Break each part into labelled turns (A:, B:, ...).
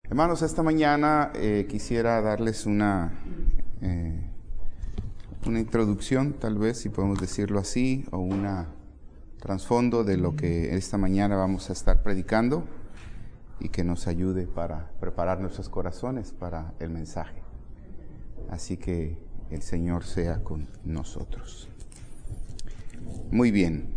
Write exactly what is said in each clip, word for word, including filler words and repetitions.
A: Hermanos, esta mañana eh, quisiera darles una, eh, una introducción, tal vez, si podemos decirlo así, o un trasfondo de lo que esta mañana vamos a estar predicando y que nos ayude para preparar nuestros corazones para el mensaje. Así que el Señor sea con nosotros. Muy bien.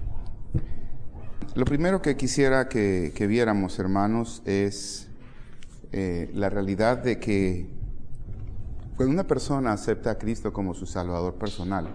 A: Lo primero que quisiera que, que viéramos, hermanos, es eh, la realidad de que cuando una persona acepta a Cristo como su Salvador personal,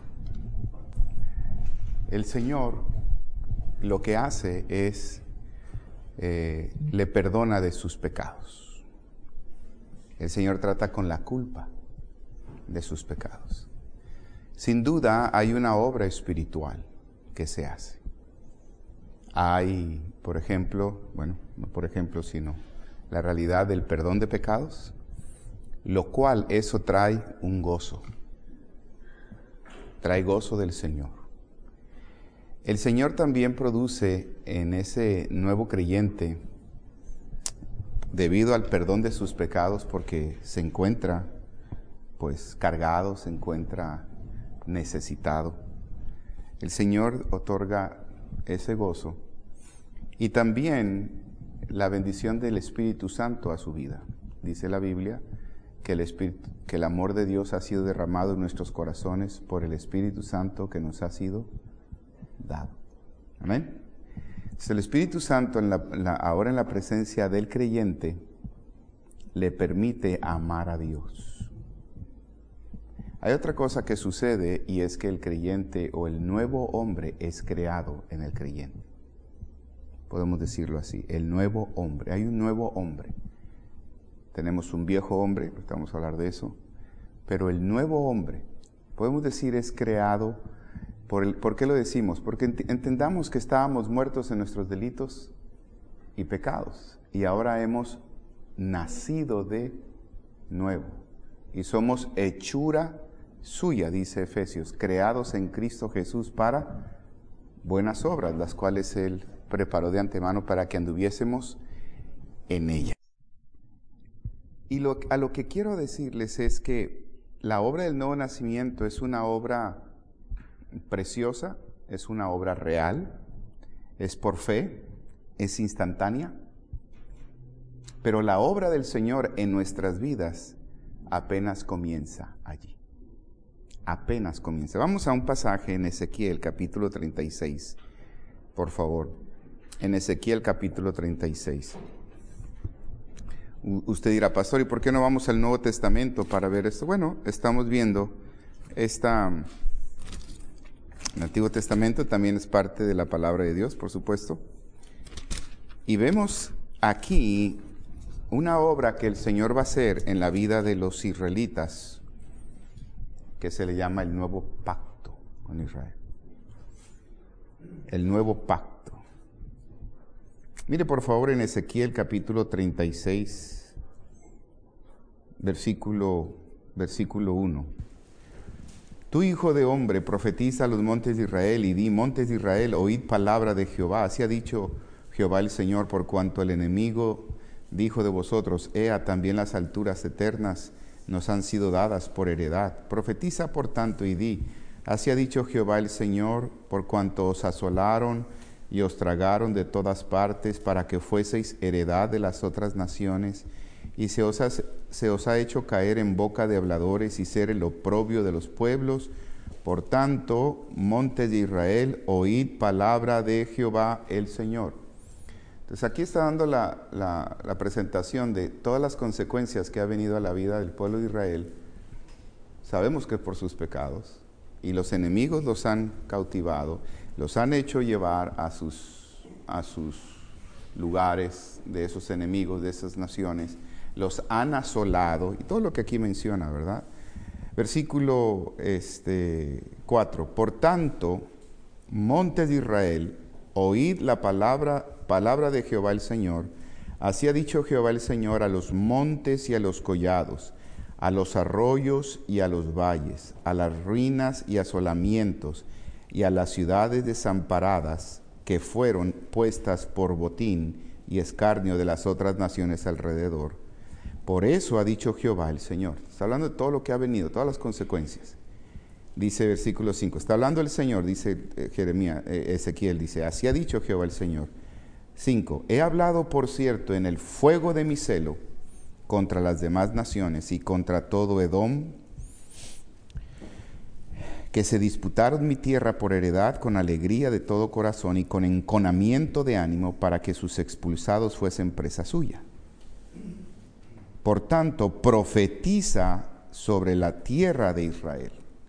A: el Señor lo que hace es eh, le perdona de sus pecados. El Señor trata con la culpa de sus pecados. Sin duda hay una obra espiritual que se hace. Hay, por ejemplo, bueno, no por ejemplo, sino la realidad del perdón de pecados, lo cual eso trae un gozo. Trae gozo del Señor. El Señor también produce en ese nuevo creyente, debido al perdón de sus pecados, porque se encuentra pues cargado, se encuentra necesitado. El Señor otorga ese gozo y también la bendición del Espíritu Santo a su vida. Dice la Biblia que el Espíritu, que el amor de Dios ha sido derramado en nuestros corazones por el Espíritu Santo que nos ha sido dado. Amén. Entonces, el Espíritu Santo en la, la, ahora en la presencia del creyente le permite amar a Dios. Hay otra cosa que sucede y es que el creyente o el nuevo hombre es creado en el creyente. Podemos decirlo así, el nuevo hombre. Hay un nuevo hombre. Tenemos un viejo hombre, estamos a hablar de eso, pero el nuevo hombre, podemos decir, es creado. Por, el, ¿Por qué lo decimos? Porque ent- entendamos que estábamos muertos en nuestros delitos y pecados y ahora hemos nacido de nuevo y somos hechura suya, dice Efesios, creados en Cristo Jesús para buenas obras, las cuales Él preparó de antemano para que anduviésemos en ellas. Y lo, a lo que quiero decirles es que la obra del nuevo nacimiento es una obra preciosa, es una obra real, es por fe, es instantánea, pero la obra del Señor en nuestras vidas apenas comienza allí. Apenas comienza. Vamos a un pasaje en Ezequiel capítulo treinta y seis, por favor. En Ezequiel capítulo treinta y seis. U- usted dirá, pastor, ¿y por qué no vamos al Nuevo Testamento para ver esto? Bueno, estamos viendo esta... El Antiguo Testamento también es parte de la palabra de Dios, por supuesto. Y vemos aquí una obra que el Señor va a hacer en la vida de los israelitas, que se le llama el nuevo pacto con Israel. El nuevo pacto. Mire por favor en Ezequiel capítulo treinta y seis, versículo, versículo uno. Tú, hijo de hombre, profetiza a los montes de Israel y di, montes de Israel, oíd palabra de Jehová. Así ha dicho Jehová el Señor, por cuanto el enemigo dijo de vosotros, ea, también las alturas eternas nos han sido dadas por heredad. Profetiza por tanto y di, así ha dicho Jehová el Señor, por cuanto os asolaron y os tragaron de todas partes para que fueseis heredad de las otras naciones, y se os, ha, se os ha hecho caer en boca de habladores y ser el oprobio de los pueblos. Por tanto, montes de Israel, oíd palabra de Jehová el Señor. Entonces aquí está dando la, la, la presentación de todas las consecuencias que ha venido a la vida del pueblo de Israel. Sabemos que es por sus pecados, y los enemigos los han cautivado, los han hecho llevar a sus, a sus lugares de esos enemigos, de esas naciones, los han asolado, y todo lo que aquí menciona, ¿verdad? Versículo este, cuatro. Por tanto, montes de Israel, oíd la palabra, palabra de Jehová el Señor. Así ha dicho Jehová el Señor a los montes y a los collados, a los arroyos y a los valles, a las ruinas y asolamientos, y a las ciudades desamparadas que fueron puestas por botín, y escarnio de las otras naciones alrededor. Por eso ha dicho Jehová el Señor. Está hablando de todo lo que ha venido, todas las consecuencias. Dice versículo cinco, está hablando el Señor, dice eh, Jeremías, eh, Ezequiel, dice, así ha dicho Jehová el Señor. cinco, he hablado, por cierto, en el fuego de mi celo contra las demás naciones y contra todo Edom, que se disputaron mi tierra por heredad con alegría de todo corazón y con enconamiento de ánimo para que sus expulsados fuesen presa suya. Por tanto, profetiza sobre la tierra de Israel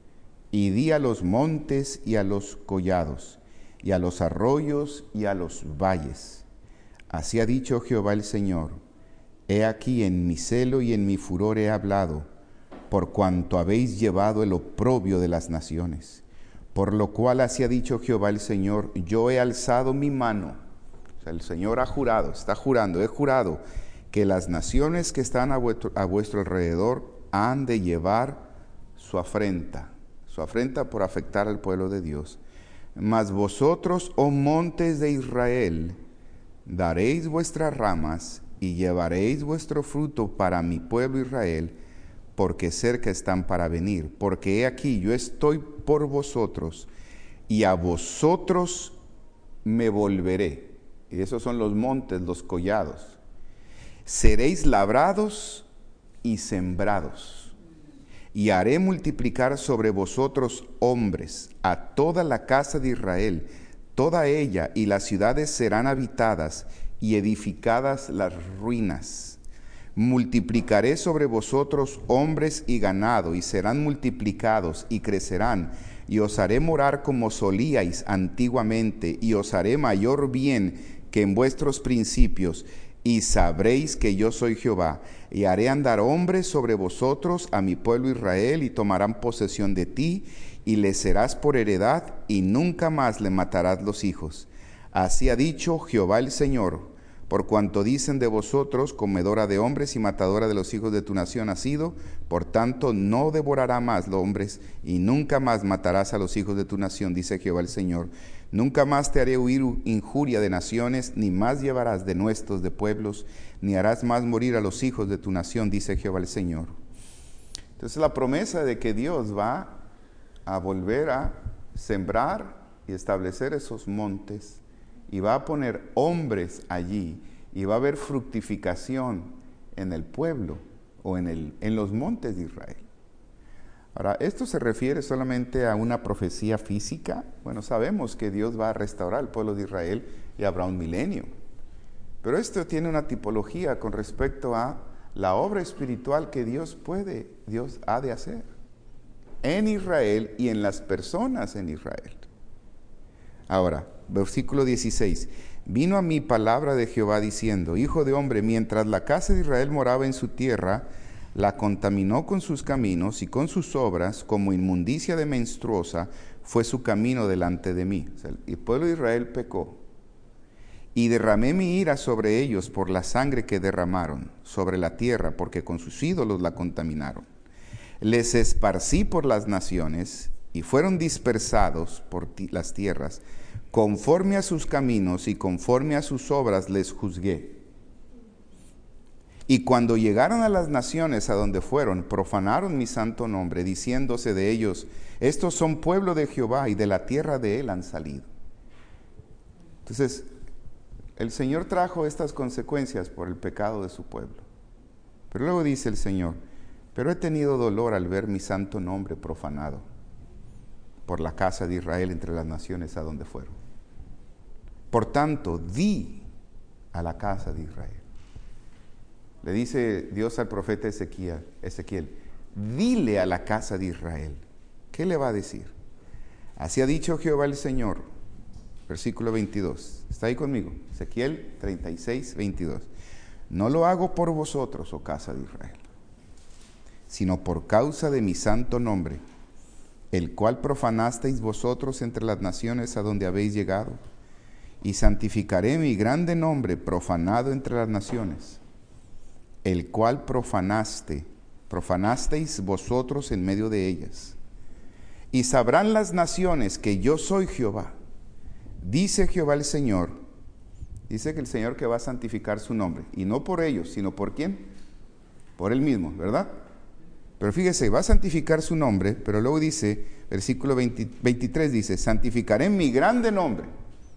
A: y di a los montes y a los collados y a los arroyos y a los valles. Así ha dicho Jehová el Señor, he aquí en mi celo y en mi furor he hablado, por cuanto habéis llevado el oprobio de las naciones. Por lo cual así ha dicho Jehová el Señor, yo he alzado mi mano. O sea, el Señor ha jurado, está jurando, he jurado que las naciones que están a vuestro, a vuestro alrededor han de llevar su afrenta, su afrenta por afectar al pueblo de Dios. Mas vosotros, oh montes de Israel, daréis vuestras ramas y llevaréis vuestro fruto para mi pueblo Israel, porque cerca están para venir. Porque he aquí, yo estoy por vosotros, y a vosotros me volveré. Y esos son los montes, los collados. Seréis labrados y sembrados, y haré multiplicar sobre vosotros hombres, a toda la casa de Israel, toda ella, y las ciudades serán habitadas, y edificadas las ruinas. Multiplicaré sobre vosotros hombres y ganado, y serán multiplicados y crecerán, y os haré morar como solíais antiguamente, y os haré mayor bien que en vuestros principios, y sabréis que yo soy Jehová, y haré andar hombres sobre vosotros a mi pueblo Israel, y tomarán posesión de ti, y les serás por heredad, y nunca más le matarás los hijos. Así ha dicho Jehová el Señor, por cuanto dicen de vosotros, comedora de hombres y matadora de los hijos de tu nación has sido, por tanto no devorará más los hombres, y nunca más matarás a los hijos de tu nación, dice Jehová el Señor. Nunca más te haré huir injuria de naciones, ni más llevarás denuestos de pueblos, ni harás más morir a los hijos de tu nación, dice Jehová el Señor. Entonces la promesa de que Dios va a volver a sembrar y establecer esos montes, y va a poner hombres allí, y va a haber fructificación en el pueblo o en, el, en los montes de Israel. Ahora, ¿esto se refiere solamente a una profecía física? Bueno, sabemos que Dios va a restaurar el pueblo de Israel y habrá un milenio. Pero esto tiene una tipología con respecto a la obra espiritual que Dios puede, Dios ha de hacer en Israel y en las personas en Israel. Ahora, versículo dieciséis. Vino a mí palabra de Jehová diciendo, hijo de hombre, mientras la casa de Israel moraba en su tierra, la contaminó con sus caminos y con sus obras, como inmundicia de menstruosa, fue su camino delante de mí. O sea, el pueblo de Israel pecó. Y derramé mi ira sobre ellos por la sangre que derramaron sobre la tierra, porque con sus ídolos la contaminaron. Les esparcí por las naciones, y fueron dispersados por las tierras. Conforme a sus caminos y conforme a sus obras les juzgué. Y cuando llegaron a las naciones a donde fueron, profanaron mi santo nombre, diciéndose de ellos, estos son pueblo de Jehová, y de la tierra de él han salido. Entonces, el Señor trajo estas consecuencias por el pecado de su pueblo. Pero luego dice el Señor, pero he tenido dolor al ver mi santo nombre profanado por la casa de Israel entre las naciones a donde fueron. Por tanto, di a la casa de Israel. Le dice Dios al profeta Ezequiel, Ezequiel, dile a la casa de Israel. ¿Qué le va a decir? Así ha dicho Jehová el Señor. Versículo veintidós. ¿Está ahí conmigo? Ezequiel treinta y seis, veintidós. No lo hago por vosotros, oh casa de Israel, sino por causa de mi santo nombre, el cual profanasteis vosotros entre las naciones a donde habéis llegado, y santificaré mi grande nombre profanado entre las naciones, el cual profanaste, profanasteis vosotros en medio de ellas. Y sabrán las naciones que yo soy Jehová, dice Jehová el Señor, Dice que el Señor que va a santificar su nombre. Y no por ellos, sino por quién. Por Él mismo, ¿verdad? Pero fíjese, va a santificar su nombre, pero luego dice, versículo veinte, veintitrés dice, santificaré mi grande nombre,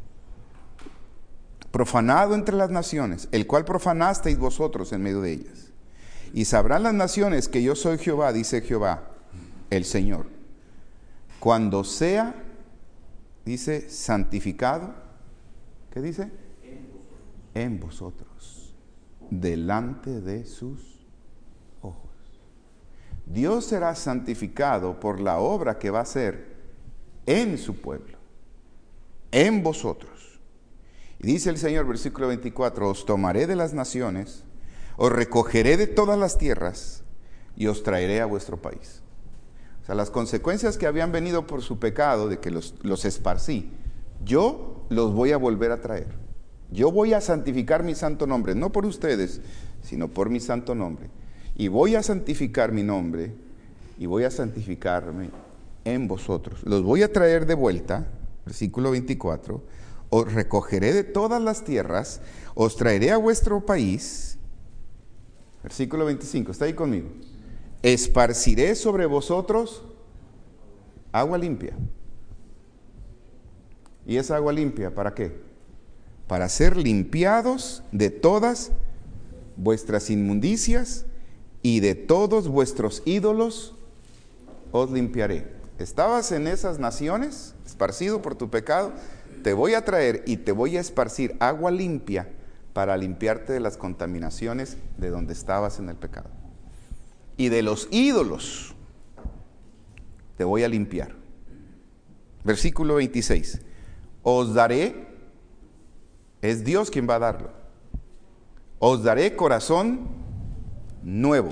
A: profanado entre las naciones, el cual profanasteis vosotros en medio de ellas. Y sabrán las naciones que yo soy Jehová, dice Jehová, el Señor, cuando sea, dice, santificado, ¿qué dice? En vosotros, delante de sus ojos. Dios será santificado por la obra que va a hacer en su pueblo, en vosotros. Y dice el Señor, versículo veinticuatro, os tomaré de las naciones, os recogeré de todas las tierras y os traeré a vuestro país. O sea, las consecuencias que habían venido por su pecado, de que los, los esparcí, yo los voy a volver a traer. Yo voy a santificar mi santo nombre, no por ustedes, sino por mi santo nombre. Y voy a santificar mi nombre y voy a santificarme en vosotros. Los voy a traer de vuelta, versículo veinticuatro, os recogeré de todas las tierras, os traeré a vuestro país. Versículo veinticinco, ¿está ahí conmigo? Esparciré sobre vosotros agua limpia. ¿Y esa agua limpia para qué? Para ser limpiados de todas vuestras inmundicias y de todos vuestros ídolos os limpiaré. Estabas en esas naciones, esparcido por tu pecado, te voy a traer y te voy a esparcir agua limpia para limpiarte de las contaminaciones de donde estabas en el pecado. Y de los ídolos te voy a limpiar. Versículo veintiséis. Os daré, es Dios quien va a darlo, os daré corazón nuevo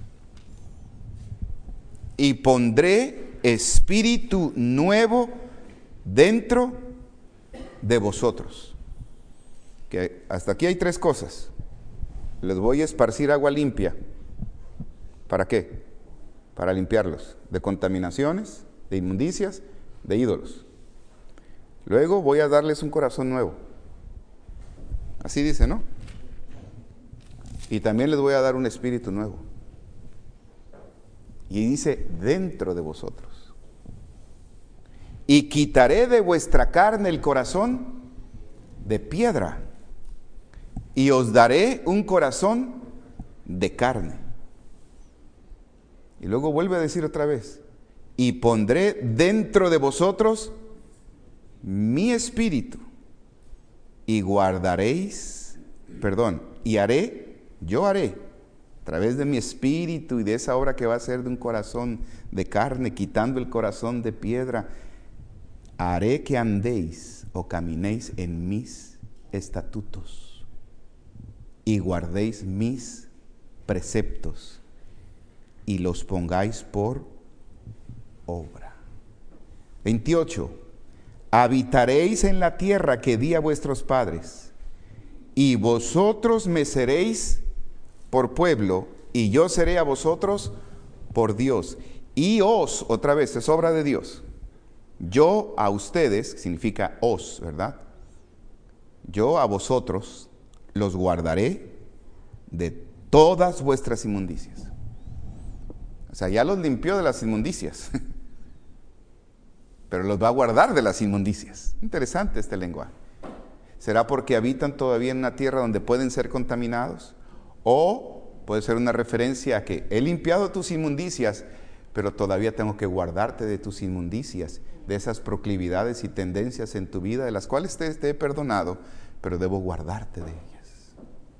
A: y pondré espíritu nuevo dentro de vosotros. Que hasta aquí hay tres cosas. Les voy a esparcir agua limpia. ¿Para qué? Para limpiarlos de contaminaciones, de inmundicias, de ídolos. Luego voy a darles un corazón nuevo. Así dice, ¿no? Y también les voy a dar un espíritu nuevo. Y dice, dentro de vosotros. Y quitaré de vuestra carne el corazón de piedra. Y os daré un corazón de carne. Y luego vuelve a decir otra vez. Y pondré dentro de vosotros mi espíritu. Y guardaréis, perdón, y haré, yo haré, a través de mi espíritu y de esa obra que va a ser de un corazón de carne, quitando el corazón de piedra, haré que andéis o caminéis en mis estatutos y guardéis mis preceptos y los pongáis por obra. veintiocho. Habitaréis en la tierra que di a vuestros padres, y vosotros me seréis por pueblo, y yo seré a vosotros por Dios. Y os, otra vez, es obra de Dios. Yo a ustedes, significa os, ¿verdad? Yo a vosotros los guardaré de todas vuestras inmundicias. O sea, ya los limpió de las inmundicias. Pero los va a guardar de las inmundicias. Interesante este lenguaje. ¿Será porque habitan todavía en una tierra donde pueden ser contaminados? O puede ser una referencia a que he limpiado tus inmundicias, pero todavía tengo que guardarte de tus inmundicias, de esas proclividades y tendencias en tu vida, de las cuales te, te he perdonado, pero debo guardarte de ellas.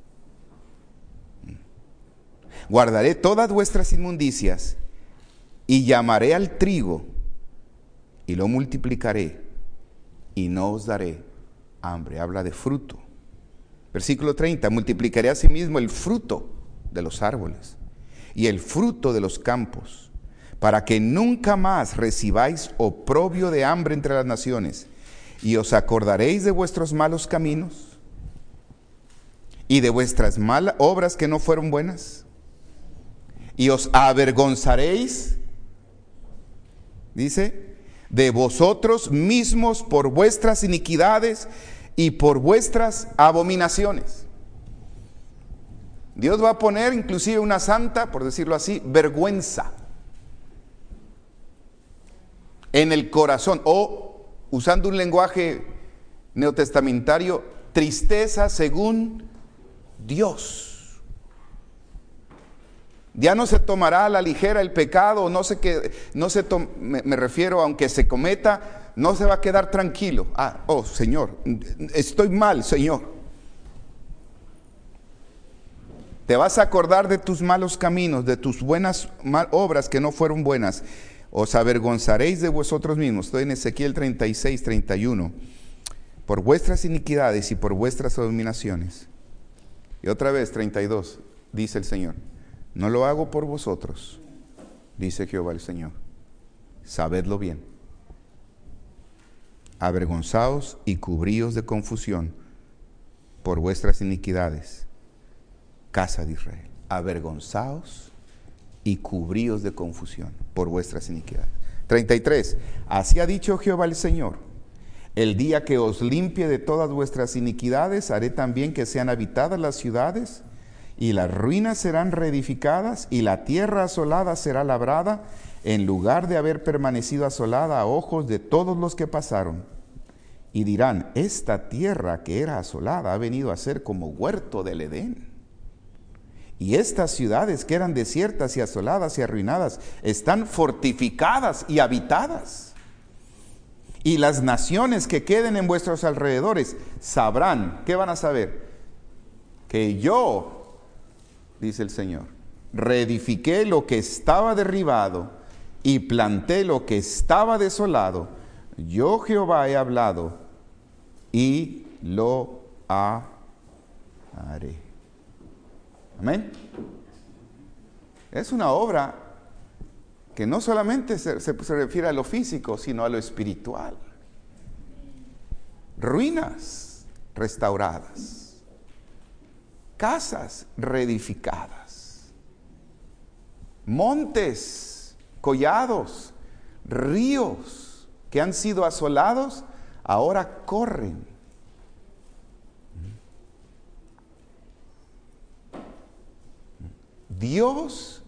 A: Guardaré todas vuestras inmundicias y llamaré al trigo y lo multiplicaré y no os daré hambre. Habla de fruto. Versículo treinta, multiplicaré asimismo el fruto de los árboles y el fruto de los campos, para que nunca más recibáis oprobio de hambre entre las naciones, y os acordaréis de vuestros malos caminos y de vuestras malas obras que no fueron buenas, y os avergonzaréis, dice, de vosotros mismos por vuestras iniquidades y por vuestras abominaciones. Dios va a poner inclusive una santa, por decirlo así, vergüenza en el corazón, o usando un lenguaje neotestamentario, tristeza según Dios. Ya no se tomará a la ligera el pecado, no sé qué, no se to- me, me refiero, aunque se cometa, no se va a quedar tranquilo. Ah, oh Señor, estoy mal, Señor. Te vas a acordar de tus malos caminos, de tus buenas mal, obras que no fueron buenas. Os avergonzaréis de vosotros mismos. Estoy en Ezequiel treinta y seis, treinta y uno. Por vuestras iniquidades y por vuestras abominaciones. Y otra vez, treinta y dos, dice el Señor. No lo hago por vosotros, dice Jehová el Señor. Sabedlo bien. Avergonzaos y cubríos de confusión por vuestras iniquidades, casa de Israel. Avergonzaos y cubríos de confusión por vuestras iniquidades. treinta y tres. Así ha dicho Jehová el Señor: el día que os limpie de todas vuestras iniquidades, haré también que sean habitadas las ciudades, y las ruinas serán reedificadas, y la tierra asolada será labrada, en lugar de haber permanecido asolada a ojos de todos los que pasaron. Y dirán: esta tierra que era asolada ha venido a ser como huerto del Edén. Y estas ciudades que eran desiertas y asoladas y arruinadas están fortificadas y habitadas. Y las naciones que queden en vuestros alrededores sabrán, ¿qué van a saber? Que yo, dice el Señor, reedifiqué lo que estaba derribado y planté lo que estaba desolado. Yo, Jehová, he hablado y lo haré. Amén. Es una obra que no solamente se, se, se refiere a lo físico, sino a lo espiritual. Ruinas restauradas, casas reedificadas, montes, collados, ríos que han sido asolados, ahora corren. Dios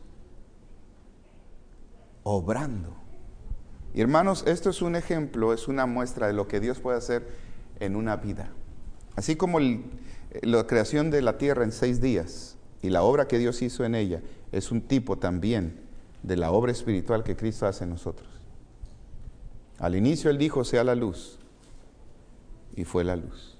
A: obrando. Y hermanos, esto es un ejemplo, es una muestra de lo que Dios puede hacer en una vida. Así como el, la creación de la tierra en seis días y la obra que Dios hizo en ella es un tipo también de la obra espiritual que Cristo hace en nosotros. Al inicio Él dijo: sea la luz, y fue la luz.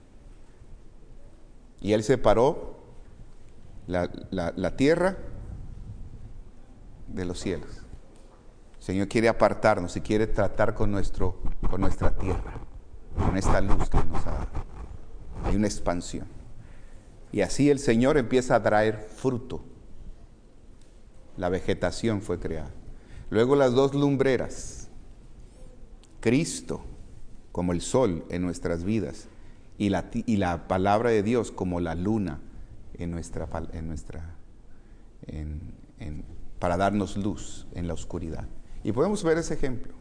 A: Y Él separó la, la, la tierra de los cielos. El Señor quiere apartarnos y quiere tratar con, nuestro, con nuestra tierra, con esta luz que nos ha dado. Hay una expansión. Y así el Señor empieza a traer fruto. La vegetación fue creada. Luego las dos lumbreras. Cristo como el sol en nuestras vidas y la, y la palabra de Dios como la luna en nuestra, en nuestra en, en, para darnos luz en la oscuridad. Y podemos ver ese ejemplo.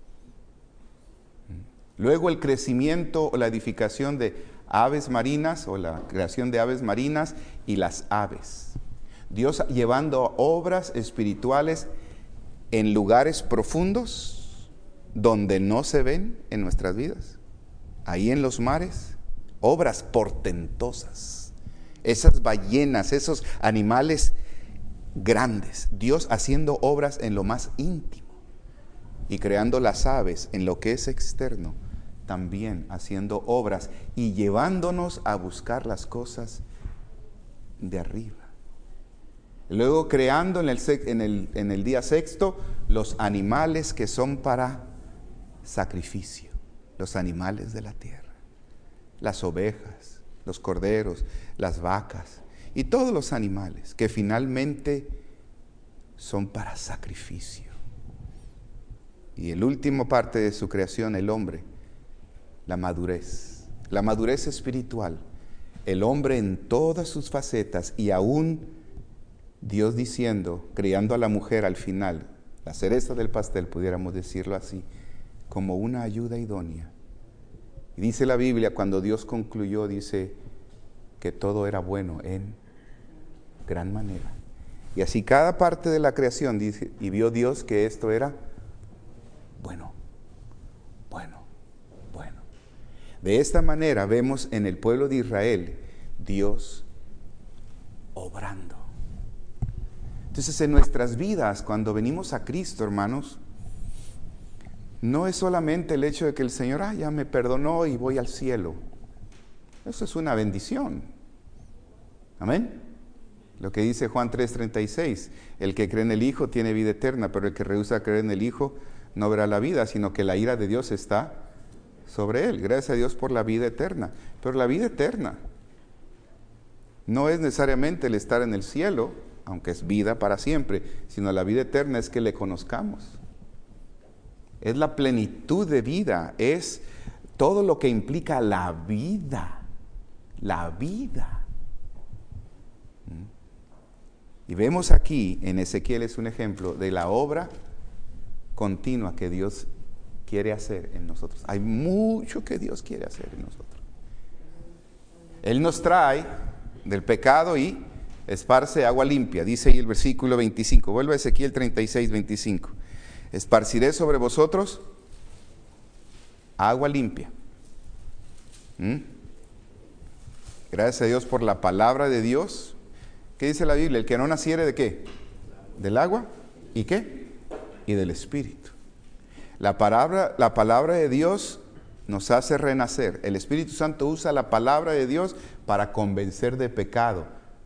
A: Luego el crecimiento o la edificación de aves marinas, o la creación de aves marinas y las aves. Dios llevando obras espirituales en lugares profundos donde no se ven en nuestras vidas. Ahí en los mares, obras portentosas. Esas ballenas, esos animales grandes. Dios haciendo obras en lo más íntimo y creando las aves en lo que es externo. También haciendo obras y llevándonos a buscar las cosas de arriba. Luego creando en el, en el, en el día sexto los animales que son para sacrificio, los animales de la tierra, las ovejas, los corderos, las vacas y todos los animales que finalmente son para sacrificio. Y el último parte de su creación, el hombre, la madurez, la madurez espiritual, el hombre en todas sus facetas, y aún Dios diciendo, creando a la mujer al final, la cereza del pastel, pudiéramos decirlo así, como una ayuda idónea. Y dice la Biblia, cuando Dios concluyó, dice que todo era bueno en gran manera. Y así cada parte de la creación dice, y vio Dios que esto era bueno, bueno, bueno. De esta manera vemos en el pueblo de Israel Dios obrando. Entonces, en nuestras vidas, cuando venimos a Cristo, hermanos, no es solamente el hecho de que el Señor, ah, ya me perdonó y voy al cielo. Eso es una bendición. Amén. Lo que dice Juan tres treinta y seis, el que cree en el Hijo tiene vida eterna, pero el que rehúsa creer en el Hijo no verá la vida, sino que la ira de Dios está sobre él. Gracias a Dios por la vida eterna. Pero la vida eterna no es necesariamente el estar en el cielo, aunque es vida para siempre, sino la vida eterna es que le conozcamos. Es la plenitud de vida, es todo lo que implica la vida, la vida. Y vemos aquí, en Ezequiel es un ejemplo de la obra continua que Dios quiere hacer en nosotros. Hay mucho que Dios quiere hacer en nosotros. Él nos trae del pecado y esparce agua limpia, dice ahí el versículo veinticinco. Vuelve a Ezequiel treinta y seis, veinticinco. Esparciré sobre vosotros agua limpia. ¿Mm? Gracias a Dios por la palabra de Dios. ¿Qué dice la Biblia? El que no naciere ¿de qué? Del agua. ¿Y qué? Y del Espíritu. La palabra, la palabra de Dios nos hace renacer. El Espíritu Santo usa la palabra de Dios para convencer de pecado,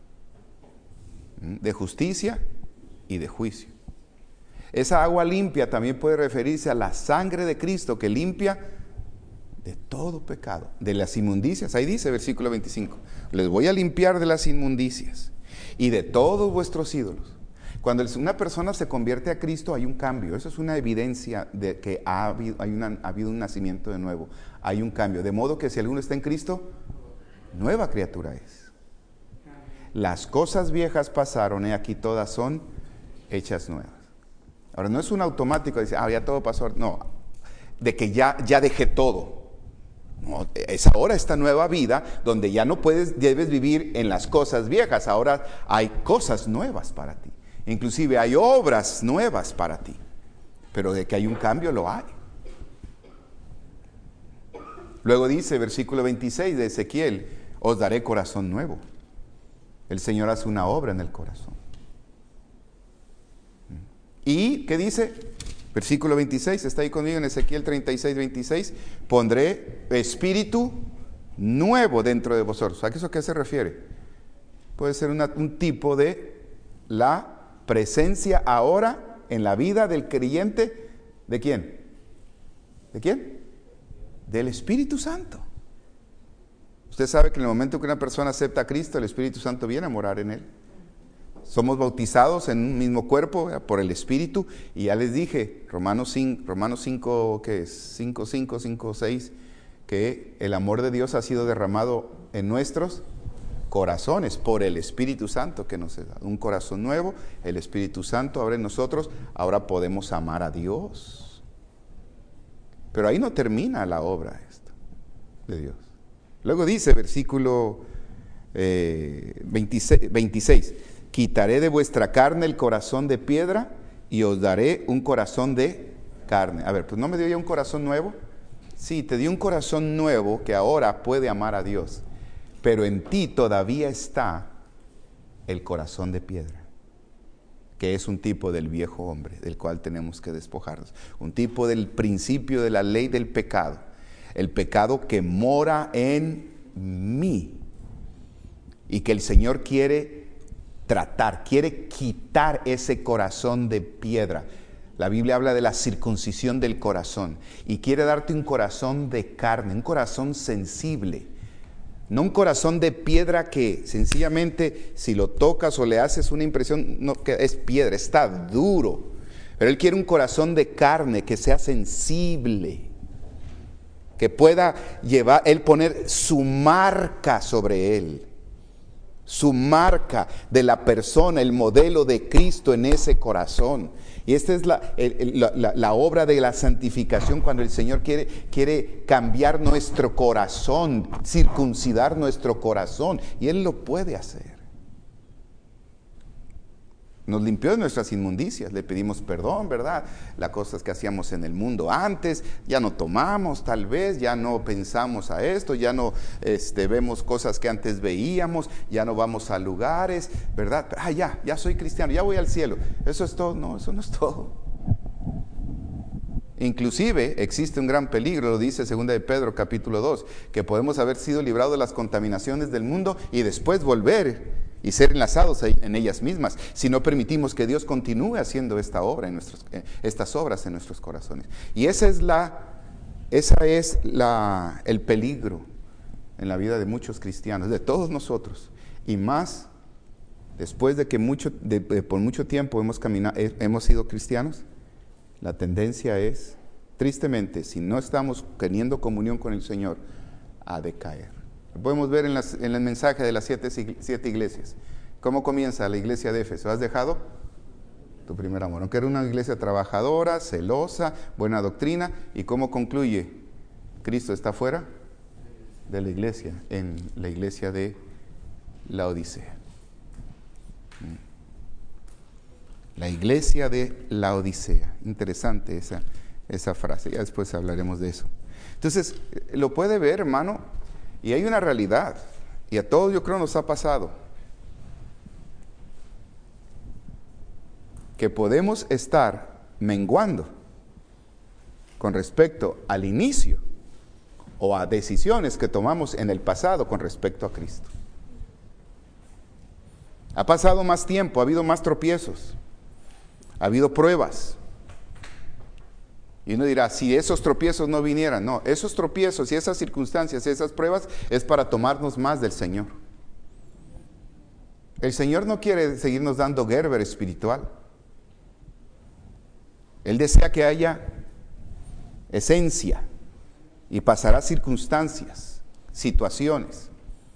A: de justicia y de juicio. Esa agua limpia también puede referirse a la sangre de Cristo que limpia de todo pecado, de las inmundicias. Ahí dice versículo veinticinco, les voy a limpiar de las inmundicias y de todos vuestros ídolos. Cuando una persona se convierte a Cristo hay un cambio. Eso es una evidencia de que ha habido, hay una, ha habido un nacimiento de nuevo. Hay un cambio. De modo que si alguno está en Cristo, nueva criatura es. Las cosas viejas pasaron y aquí todas son hechas nuevas. Ahora no es un automático, dice, ah, ya todo pasó. No, de que ya, ya dejé todo. No, es ahora esta nueva vida donde ya no puedes, debes vivir en las cosas viejas. Ahora hay cosas nuevas para ti. Inclusive hay obras nuevas para ti. Pero de que hay un cambio, lo hay. Luego dice, versículo veintiséis de Ezequiel, os daré corazón nuevo. El Señor hace una obra en el corazón. ¿Y qué dice? Versículo veintiséis, está ahí conmigo en Ezequiel treinta y seis, veintiséis. Pondré espíritu nuevo dentro de vosotros. ¿A eso qué se refiere? Puede ser una, un tipo de la presencia ahora en la vida del creyente. ¿De quién? ¿De quién? Del Espíritu Santo. Usted sabe que en el momento que una persona acepta a Cristo, el Espíritu Santo viene a morar en él. Somos bautizados en un mismo cuerpo, ¿verdad?, por el Espíritu. Y ya les dije, Romanos cinco, Romanos cinco, ¿qué es? cinco, cinco, cinco, seis, que el amor de Dios ha sido derramado en nuestros corazones por el Espíritu Santo que nos ha dado. Un corazón nuevo, el Espíritu Santo ahora en nosotros, ahora podemos amar a Dios. Pero ahí no termina la obra esta de Dios. Luego dice, versículo eh, veintiséis, veintiséis, quitaré de vuestra carne el corazón de piedra y os daré un corazón de carne. A ver, pues ¿no me dio ya un corazón nuevo? Sí, te dio un corazón nuevo que ahora puede amar a Dios. Pero en ti todavía está el corazón de piedra, que es un tipo del viejo hombre, del cual tenemos que despojarnos. Un tipo del principio de la ley del pecado. El pecado que mora en mí y que el Señor quiere tratar, quiere quitar ese corazón de piedra. La Biblia habla de la circuncisión del corazón y quiere darte un corazón de carne, un corazón sensible. No un corazón de piedra que sencillamente si lo tocas o le haces una impresión, no, que es piedra, está duro. Pero Él quiere un corazón de carne que sea sensible, que pueda llevar, Él poner su marca sobre Él. su marca de la persona, el modelo de Cristo en ese corazón. Y esta es la, el, la, la, la obra de la santificación, cuando el Señor quiere, quiere cambiar nuestro corazón, circuncidar nuestro corazón. Y Él lo puede hacer. Nos limpió de nuestras inmundicias, le pedimos perdón, ¿verdad? Las cosas que hacíamos en el mundo antes, ya no tomamos tal vez, ya no pensamos a esto, ya no este, vemos cosas que antes veíamos, ya no vamos a lugares, ¿verdad? Ah, ya, ya soy cristiano, ya voy al cielo. Eso es todo. No, eso no es todo. Inclusive existe un gran peligro, lo dice segunda de Pedro capítulo dos, que podemos haber sido librados de las contaminaciones del mundo y después volver y ser enlazados en ellas mismas, si no permitimos que Dios continúe haciendo esta obra en nuestros, estas obras en nuestros corazones. Y esa es la, esa es la, el peligro en la vida de muchos cristianos, de todos nosotros, y más después de que mucho, de, de, por mucho tiempo hemos caminado, hemos sido cristianos. La tendencia es, tristemente, si no estamos teniendo comunión con el Señor, a decaer. Podemos ver en, las, en el mensaje de las siete, siete iglesias. ¿Cómo comienza la iglesia de Éfeso? ¿Has dejado tu primer amor? Aunque era una iglesia trabajadora, celosa, buena doctrina. ¿Y cómo concluye? Cristo está fuera de la iglesia, en la iglesia de Laodicea. La iglesia de Laodicea. Interesante esa, esa frase. Ya después hablaremos de eso. Entonces, lo puede ver, hermano. Y hay una realidad, y a todos yo creo nos ha pasado, que podemos estar menguando con respecto al inicio o a decisiones que tomamos en el pasado con respecto a Cristo. Ha pasado más tiempo, ha habido más tropiezos, ha habido pruebas. Y uno dirá, si esos tropiezos no vinieran, no, esos tropiezos y esas circunstancias y esas pruebas es para tomarnos más del Señor. El Señor no quiere seguirnos dando Gerber espiritual. Él desea que haya esencia y pasará circunstancias, situaciones.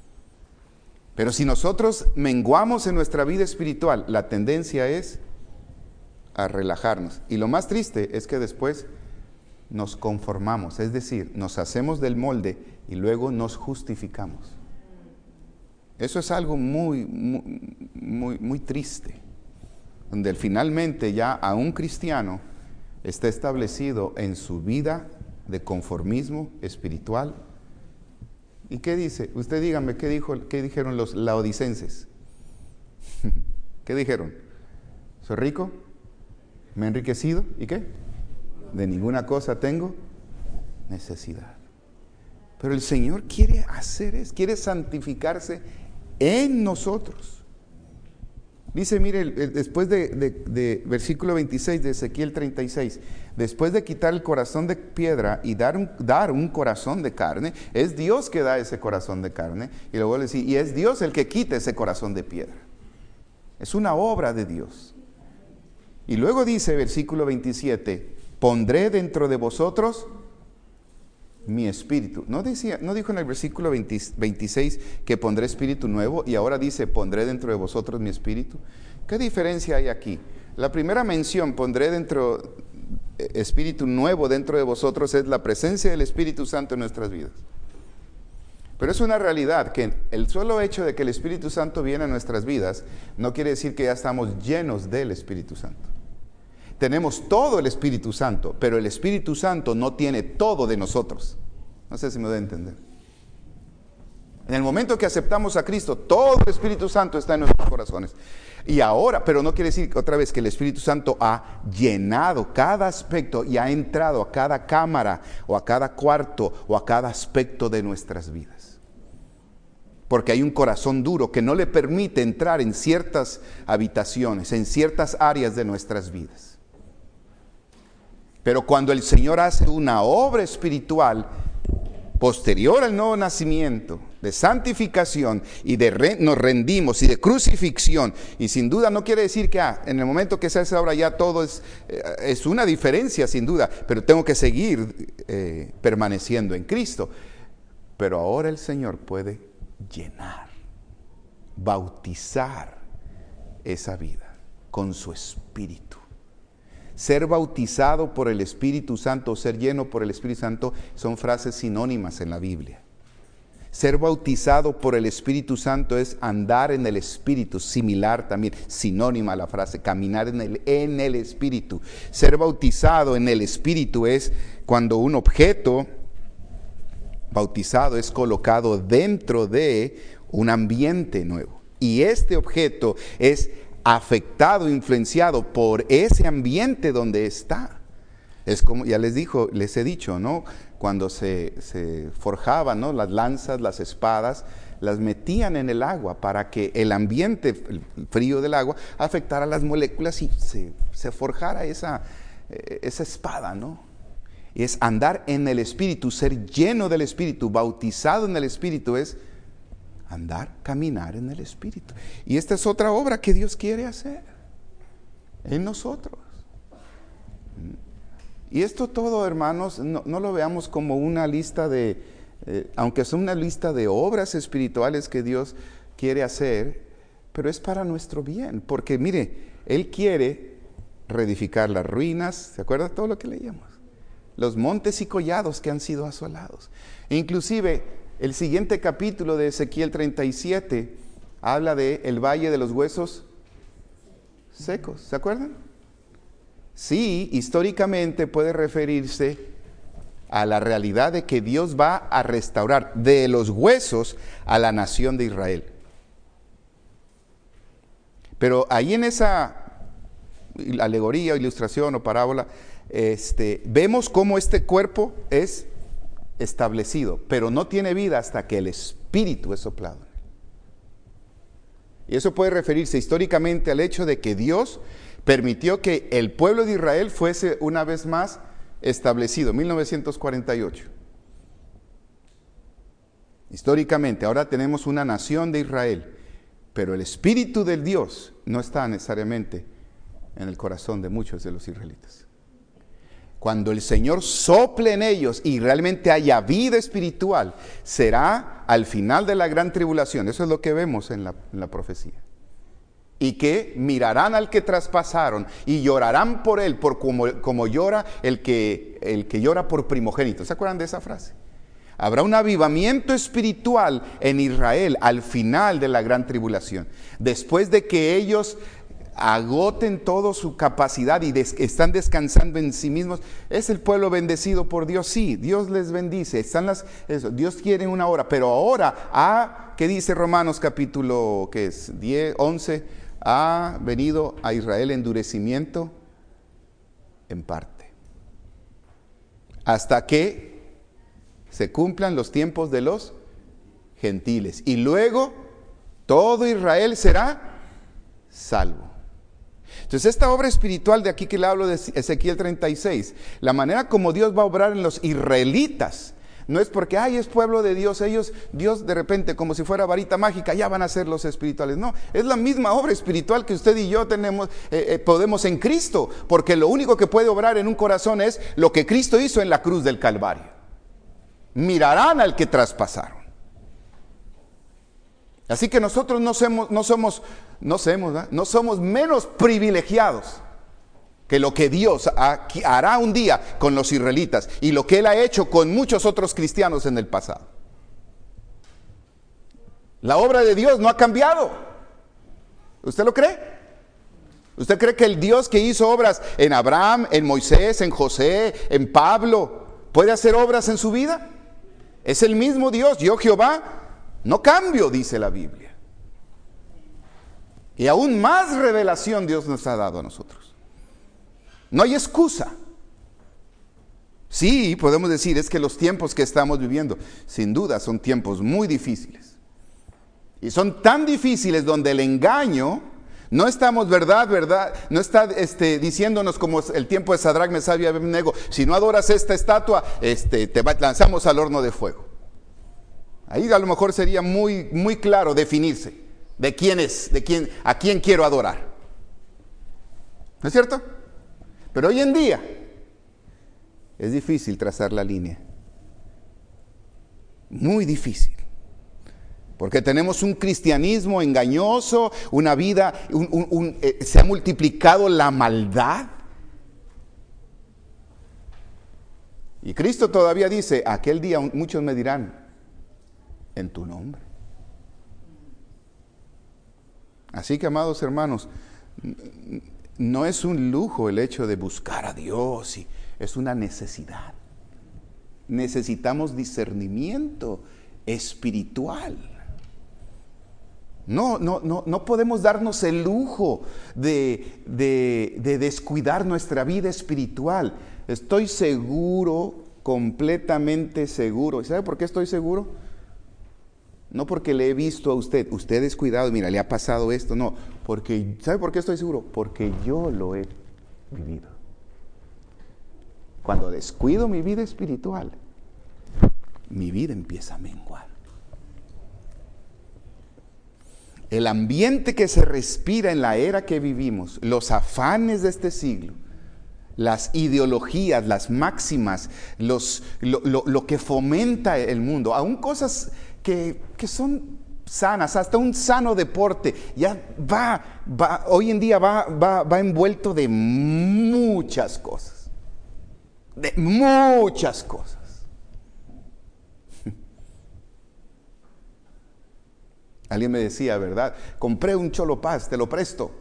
A: Pero si nosotros menguamos en nuestra vida espiritual, la tendencia es a relajarnos. Y lo más triste es que después nos conformamos, es decir, nos hacemos del molde y luego nos justificamos. Eso es algo muy, muy, muy, muy triste, donde finalmente ya a un cristiano está establecido en su vida de conformismo espiritual. ¿Y qué dice? Usted dígame, ¿qué dijo, qué dijeron los laodicenses? ¿Qué dijeron? ¿Soy rico? ¿Me he enriquecido? ¿Y qué? De ninguna cosa tengo necesidad. Pero el Señor quiere hacer eso, quiere santificarse en nosotros. Dice, mire, después de, de, de versículo veintiséis de Ezequiel treinta y seis, después de quitar el corazón de piedra y dar un, dar un corazón de carne, es Dios que da ese corazón de carne, y luego le dice, y es Dios el que quita ese corazón de piedra. Es una obra de Dios. Y luego dice, versículo veintisiete, pondré dentro de vosotros mi espíritu. ¿No, decía, no dijo en el versículo veintiséis que pondré espíritu nuevo? Y ahora dice, pondré dentro de vosotros mi espíritu. ¿Qué diferencia hay aquí? La primera mención, pondré dentro, espíritu nuevo dentro de vosotros, es la presencia del Espíritu Santo en nuestras vidas. Pero es una realidad que el solo hecho de que el Espíritu Santo viene a nuestras vidas no quiere decir que ya estamos llenos del Espíritu Santo. Tenemos todo el Espíritu Santo, pero el Espíritu Santo no tiene todo de nosotros. No sé si me doy a entender. En el momento que aceptamos a Cristo, todo el Espíritu Santo está en nuestros corazones. Y ahora, pero no quiere decir otra vez que el Espíritu Santo ha llenado cada aspecto y ha entrado a cada cámara o a cada cuarto o a cada aspecto de nuestras vidas. Porque hay un corazón duro que no le permite entrar en ciertas habitaciones, en ciertas áreas de nuestras vidas. Pero cuando el Señor hace una obra espiritual posterior al nuevo nacimiento, de santificación y de re, nos rendimos y de crucifixión, y sin duda no quiere decir que ah, en el momento que se hace obra ya todo es, eh, es una diferencia sin duda, pero tengo que seguir eh, permaneciendo en Cristo. Pero ahora el Señor puede llenar, bautizar esa vida con su Espíritu. Ser bautizado por el Espíritu Santo, ser lleno por el Espíritu Santo, son frases sinónimas en la Biblia. Ser bautizado por el Espíritu Santo es andar en el Espíritu, similar también, sinónima a la frase, caminar en el, en el Espíritu. Ser bautizado en el Espíritu es cuando un objeto bautizado es colocado dentro de un ambiente nuevo. Y este objeto es afectado, influenciado por ese ambiente donde está. Es como, ya les dijo, les he dicho, ¿no? Cuando se, se forjaban, ¿no?, las lanzas, las espadas, las metían en el agua para que el ambiente, el frío del agua, afectara las moléculas y se, se forjara esa, esa espada, ¿no? Y es andar en el Espíritu, ser lleno del Espíritu, bautizado en el Espíritu, es andar, caminar en el Espíritu. Y esta es otra obra que Dios quiere hacer en nosotros. Y esto todo, hermanos, no, no lo veamos como una lista de, eh, aunque es una lista de obras espirituales que Dios quiere hacer, pero es para nuestro bien. Porque mire, Él quiere reedificar las ruinas, ¿se acuerda todo lo que leíamos? Los montes y collados que han sido asolados. E inclusive, el siguiente capítulo de Ezequiel treinta y siete habla de el valle de los huesos secos, ¿se acuerdan? Sí, históricamente puede referirse a la realidad de que Dios va a restaurar de los huesos a la nación de Israel. Pero ahí en esa alegoría, ilustración o parábola, este, vemos cómo este cuerpo es establecido, pero no tiene vida hasta que el Espíritu es soplado. Y eso puede referirse históricamente al hecho de que Dios permitió que el pueblo de Israel fuese una vez más establecido, mil novecientos cuarenta y ocho. Históricamente, ahora tenemos una nación de Israel, pero el Espíritu del Dios no está necesariamente en el corazón de muchos de los israelitas. Cuando el Señor sople en ellos y realmente haya vida espiritual, será al final de la gran tribulación. Eso es lo que vemos en la, en la profecía. Y que mirarán al que traspasaron y llorarán por él, por como, como llora el que, el que llora por primogénito. ¿Se acuerdan de esa frase? Habrá un avivamiento espiritual en Israel al final de la gran tribulación. Después de que ellos agoten toda su capacidad y des, están descansando en sí mismos. ¿Es el pueblo bendecido por Dios? Sí, Dios les bendice. Están las, eso, Dios quiere una hora, pero ahora, ah, ¿qué dice Romanos capítulo ¿qué es? diez, once? Ha venido a Israel endurecimiento en parte, hasta que se cumplan los tiempos de los gentiles. Y luego todo Israel será salvo. Entonces esta obra espiritual de aquí que le hablo de Ezequiel treinta y seis, la manera como Dios va a obrar en los israelitas, no es porque, ay, es pueblo de Dios, ellos, Dios de repente, como si fuera varita mágica, ya van a ser los espirituales. No, es la misma obra espiritual que usted y yo tenemos, eh, eh, podemos en Cristo, porque lo único que puede obrar en un corazón es lo que Cristo hizo en la cruz del Calvario. Mirarán al que traspasaron. Así que nosotros no somos, no somos, no somos, ¿verdad? no somos menos privilegiados que lo que Dios hará un día con los israelitas y lo que Él ha hecho con muchos otros cristianos en el pasado. La obra de Dios no ha cambiado. ¿Usted lo cree? ¿Usted cree que el Dios que hizo obras en Abraham, en Moisés, en José, en Pablo, puede hacer obras en su vida? Es el mismo Dios, yo Jehová, no cambio, dice la Biblia. Y aún más revelación Dios nos ha dado a nosotros. No hay excusa. Sí, podemos decir, es que los tiempos que estamos viviendo, sin duda, son tiempos muy difíciles. Y son tan difíciles donde el engaño, no estamos, verdad, verdad, no está este, diciéndonos como el tiempo de Sadrach, Mesach y Abednego, si no adoras esta estatua, este, te lanzamos al horno de fuego. Ahí a lo mejor sería muy, muy claro definirse de quién es, de quién, a quién quiero adorar. ¿No es cierto? Pero hoy en día es difícil trazar la línea. Muy difícil. Porque tenemos un cristianismo engañoso, una vida, un, un, un, eh, se ha multiplicado la maldad. Y Cristo todavía dice, aquel día muchos me dirán, en tu nombre. Así que, amados hermanos, no es un lujo el hecho de buscar a Dios, y es una necesidad. Necesitamos discernimiento espiritual. No, no, no, no podemos darnos el lujo de, de, de descuidar nuestra vida espiritual. Estoy seguro, completamente seguro. ¿Y sabe por qué estoy seguro? No porque le he visto a usted, usted es descuidado, mira, le ha pasado esto, no. Porque, ¿sabe por qué estoy seguro? Porque yo lo he vivido. Cuando descuido mi vida espiritual, mi vida empieza a menguar. El ambiente que se respira en la era que vivimos, los afanes de este siglo, las ideologías, las máximas, los, lo, lo, lo que fomenta el mundo, aún cosas que, que son sanas, hasta un sano deporte, ya va, va hoy en día va, va, va envuelto de muchas cosas, de muchas cosas. Alguien me decía, ¿verdad? Compré un Cholopaz, te lo presto.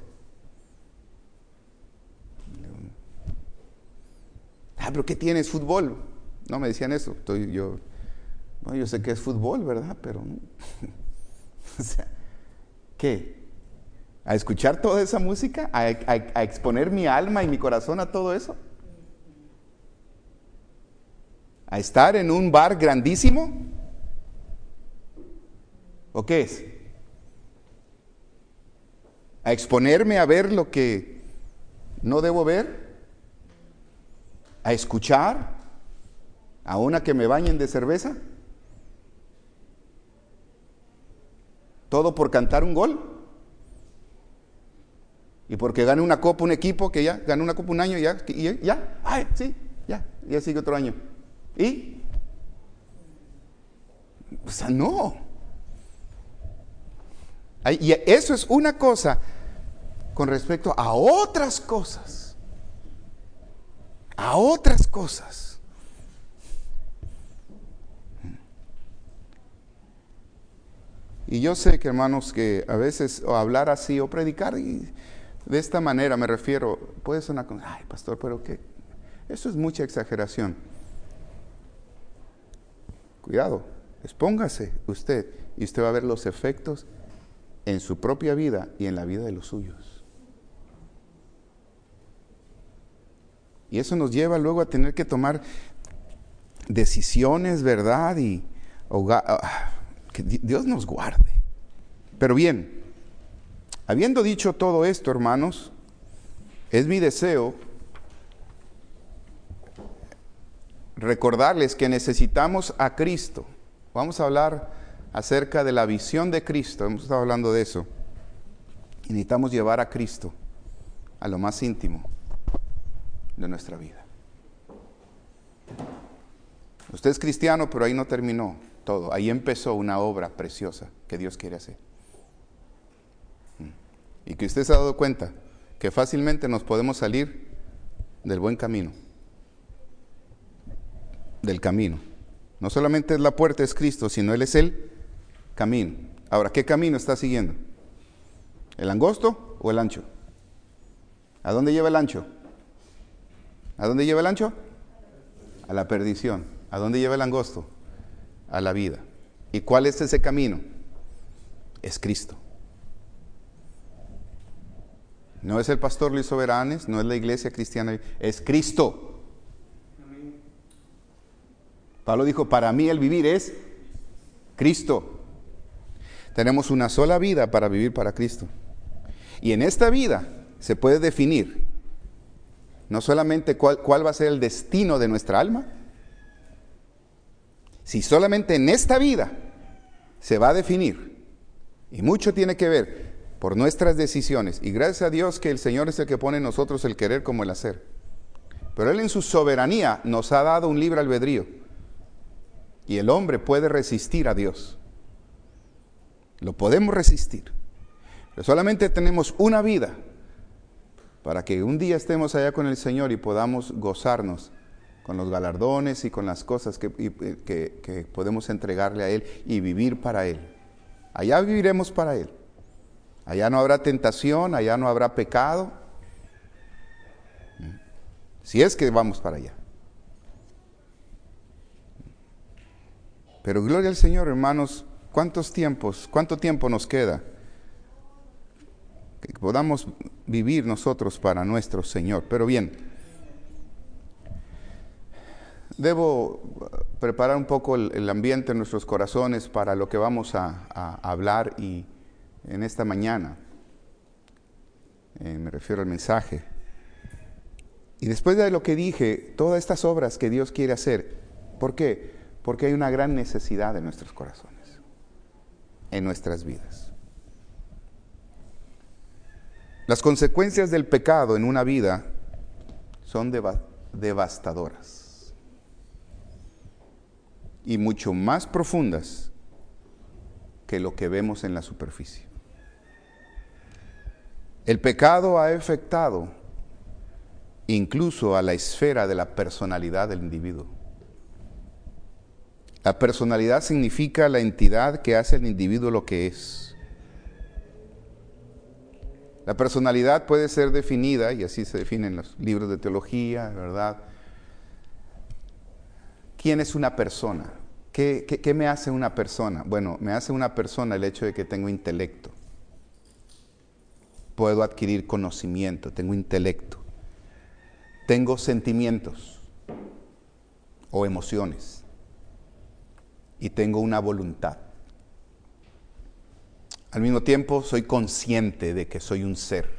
A: Ah, pero ¿qué tienes? ¿Fútbol? No, me decían eso. Estoy yo, no, yo sé que es fútbol, ¿verdad? Pero, o sea, ¿qué? ¿A escuchar toda esa música? ¿A, a, a exponer mi alma y mi corazón a todo eso? ¿A estar en un bar grandísimo? ¿O qué es? ¿A exponerme a ver lo que no debo ver? ¿A escuchar a una que me bañen de cerveza? ¿Todo por cantar un gol? ¿Y porque gane una copa un equipo que ya ganó una copa un año y ya? Y ya, ay, sí, ya, ya sigue otro año. ¿Y? O sea, no. Y eso es una cosa con respecto a otras cosas. A otras cosas. Y yo sé que, hermanos, que a veces o hablar así o predicar y de esta manera, me refiero, puede sonar como, ay, pastor, pero que eso es mucha exageración. Cuidado, expóngase usted y usted va a ver los efectos en su propia vida y en la vida de los suyos. Y eso nos lleva luego a tener que tomar decisiones, ¿verdad? Y que Dios nos guarde. Pero bien, habiendo dicho todo esto, hermanos, es mi deseo recordarles que necesitamos a Cristo. Vamos a hablar acerca de la visión de Cristo, hemos estado hablando de eso. Y necesitamos llevar a Cristo a lo más íntimo de nuestra vida. Usted es cristiano, pero ahí no terminó todo. Ahí empezó una obra preciosa que Dios quiere hacer. Y que usted se ha dado cuenta que fácilmente nos podemos salir del buen camino. Del camino. No solamente es la puerta, es Cristo, sino Él es el camino. Ahora, ¿qué camino está siguiendo? ¿El angosto o el ancho? ¿A dónde lleva el ancho? ¿A dónde lleva el ancho? A la perdición. ¿A dónde lleva el angosto? A la vida. ¿Y cuál es ese camino? Es Cristo. No es el pastor Luis Soberanes, no es la iglesia cristiana, es Cristo. Pablo dijo, para mí el vivir es Cristo. Tenemos una sola vida para vivir para Cristo. Y en esta vida se puede definir no solamente cuál, cuál va a ser el destino de nuestra alma, si solamente en esta vida se va a definir, y mucho tiene que ver por nuestras decisiones, y gracias a Dios que el Señor es el que pone en nosotros el querer como el hacer, pero Él en su soberanía nos ha dado un libre albedrío, y el hombre puede resistir a Dios. Lo podemos resistir. Pero solamente tenemos una vida para que un día estemos allá con el Señor y podamos gozarnos con los galardones y con las cosas que, que, que podemos entregarle a Él y vivir para Él. Allá viviremos para Él. Allá no habrá tentación, allá no habrá pecado. Si es que vamos para allá. Pero gloria al Señor, hermanos, ¿cuántos tiempos, cuánto tiempo nos queda? Que podamos vivir nosotros para nuestro Señor. Pero bien, debo preparar un poco el, el ambiente en nuestros corazones para lo que vamos a, a hablar y en esta mañana. Eh, me refiero al mensaje. Y después de lo que dije, todas estas obras que Dios quiere hacer, ¿por qué? Porque hay una gran necesidad en nuestros corazones, en nuestras vidas. Las consecuencias del pecado en una vida son deva- devastadoras y mucho más profundas que lo que vemos en la superficie. El pecado ha afectado incluso a la esfera de la personalidad del individuo. La personalidad significa la entidad que hace al individuo lo que es. La personalidad puede ser definida, y así se define en los libros de teología, ¿verdad? ¿Quién es una persona? ¿Qué, qué, qué me hace una persona? Bueno, me hace una persona el hecho de que tengo intelecto. Puedo adquirir conocimiento, tengo intelecto. Tengo sentimientos o emociones. Y tengo una voluntad. Al mismo tiempo, soy consciente de que soy un ser.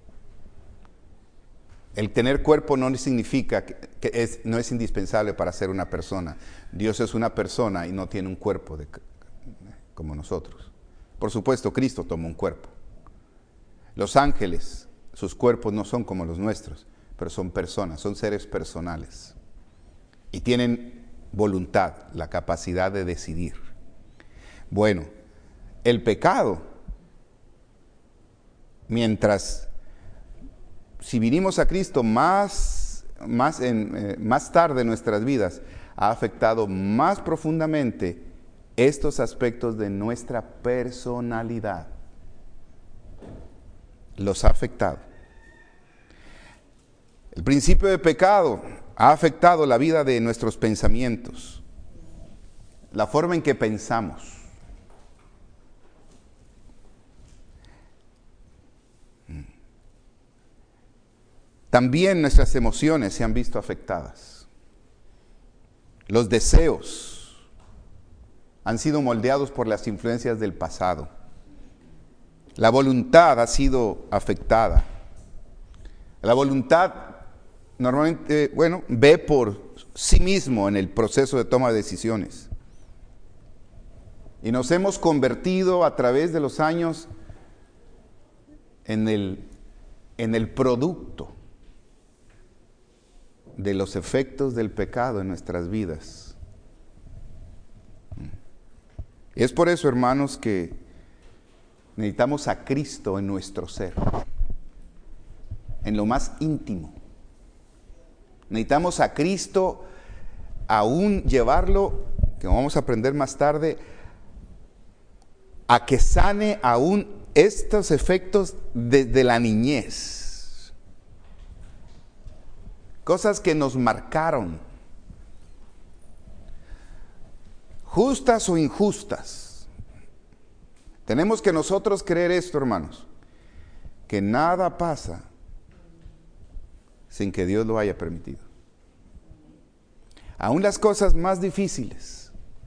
A: El tener cuerpo no significa que, que es, no es indispensable para ser una persona. Dios es una persona y no tiene un cuerpo de, como nosotros. Por supuesto, Cristo tomó un cuerpo. Los ángeles, sus cuerpos no son como los nuestros, pero son personas, son seres personales. Y tienen voluntad, la capacidad de decidir. Bueno, el pecado, mientras, si vinimos a Cristo más, más, en, eh, más tarde en nuestras vidas, ha afectado más profundamente estos aspectos de nuestra personalidad. Los ha afectado. El principio de pecado ha afectado la vida de nuestros pensamientos, la forma en que pensamos. También nuestras emociones se han visto afectadas. Los deseos han sido moldeados por las influencias del pasado. La voluntad ha sido afectada. La voluntad normalmente, bueno, ve por sí mismo en el proceso de toma de decisiones. Y nos hemos convertido a través de los años en el, en el producto de los efectos del pecado en nuestras vidas. Es por eso, hermanos, que necesitamos a Cristo en nuestro ser, en lo más íntimo. Necesitamos a Cristo aún llevarlo, que vamos a aprender más tarde, a que sane aún estos efectos desde la niñez. Cosas que nos marcaron, justas o injustas. Tenemos que nosotros creer esto, hermanos, que nada pasa sin que Dios lo haya permitido. Aún las cosas más difíciles,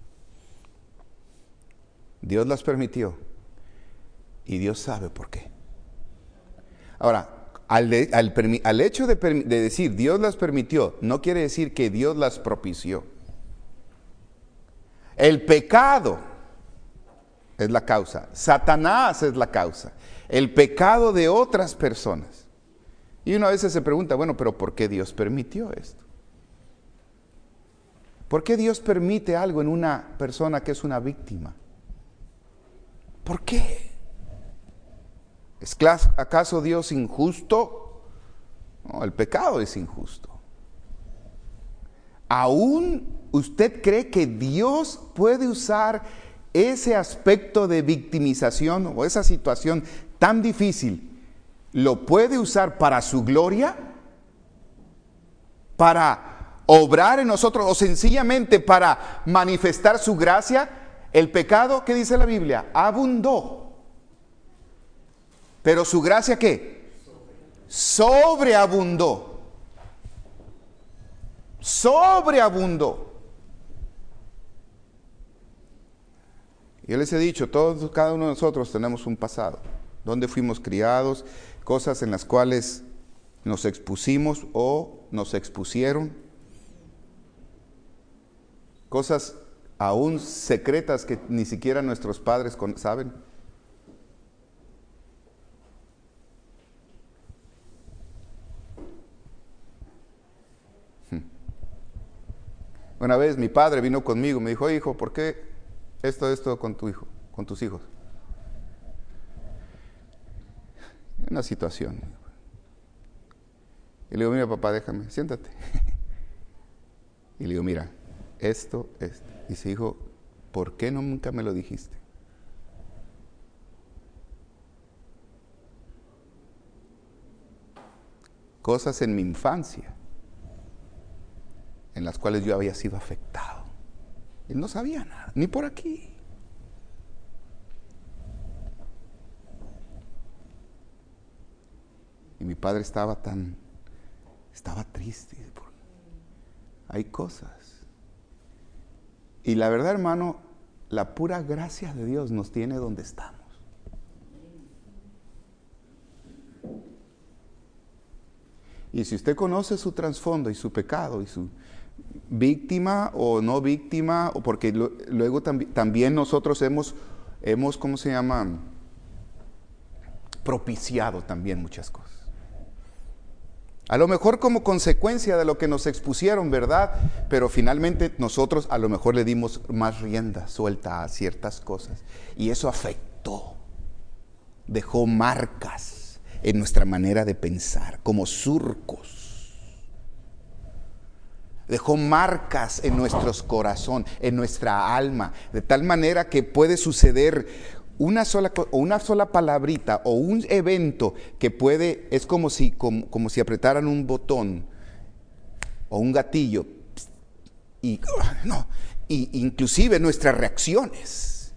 A: Dios las permitió y Dios sabe por qué. Ahora, al, de, al, al hecho de, de decir Dios las permitió, no quiere decir que Dios las propició. El pecado es la causa, Satanás es la causa, el pecado de otras personas. Y uno a veces se pregunta, bueno, pero ¿por qué Dios permitió esto? ¿Por qué Dios permite algo en una persona que es una víctima? ¿Por qué? ¿Es acaso Dios injusto? No, el pecado es injusto. ¿Aún usted cree que Dios puede usar ese aspecto de victimización o esa situación tan difícil? ¿Lo puede usar para su gloria? ¿Para obrar en nosotros o sencillamente para manifestar su gracia? El pecado, ¿qué dice la Biblia? Abundó. Pero su gracia, ¿qué? Sobreabundó. Sobreabundó. Yo les he dicho, todos, cada uno de nosotros tenemos un pasado. Donde fuimos criados, cosas en las cuales nos expusimos o nos expusieron. Cosas aún secretas que ni siquiera nuestros padres saben. Una vez mi padre vino conmigo, me dijo, hijo, ¿por qué esto, esto con tu hijo, con tus hijos? Una situación. Y le digo, mira papá, déjame, siéntate. Y le digo, mira, esto, esto. Dice, hijo, ¿por qué no nunca me lo dijiste? Cosas en mi infancia en las cuales yo había sido afectado. Él no sabía nada, ni por aquí. Y mi padre estaba tan, estaba triste. Hay cosas. Y la verdad, hermano, la pura gracia de Dios nos tiene donde estamos. Y si usted conoce su trasfondo y su pecado y su víctima o no víctima, o porque lo, luego tambi- también nosotros hemos, hemos, ¿cómo se llama? Propiciado también muchas cosas. A lo mejor como consecuencia de lo que nos expusieron, ¿verdad? Pero finalmente nosotros a lo mejor le dimos más rienda suelta a ciertas cosas. Y eso afectó, dejó marcas en nuestra manera de pensar, como surcos. Dejó marcas en nuestros corazón, en nuestra alma, de tal manera que puede suceder una sola, o una sola palabrita o un evento que puede, es como si, como, como si apretaran un botón o un gatillo y, no, y inclusive nuestras reacciones.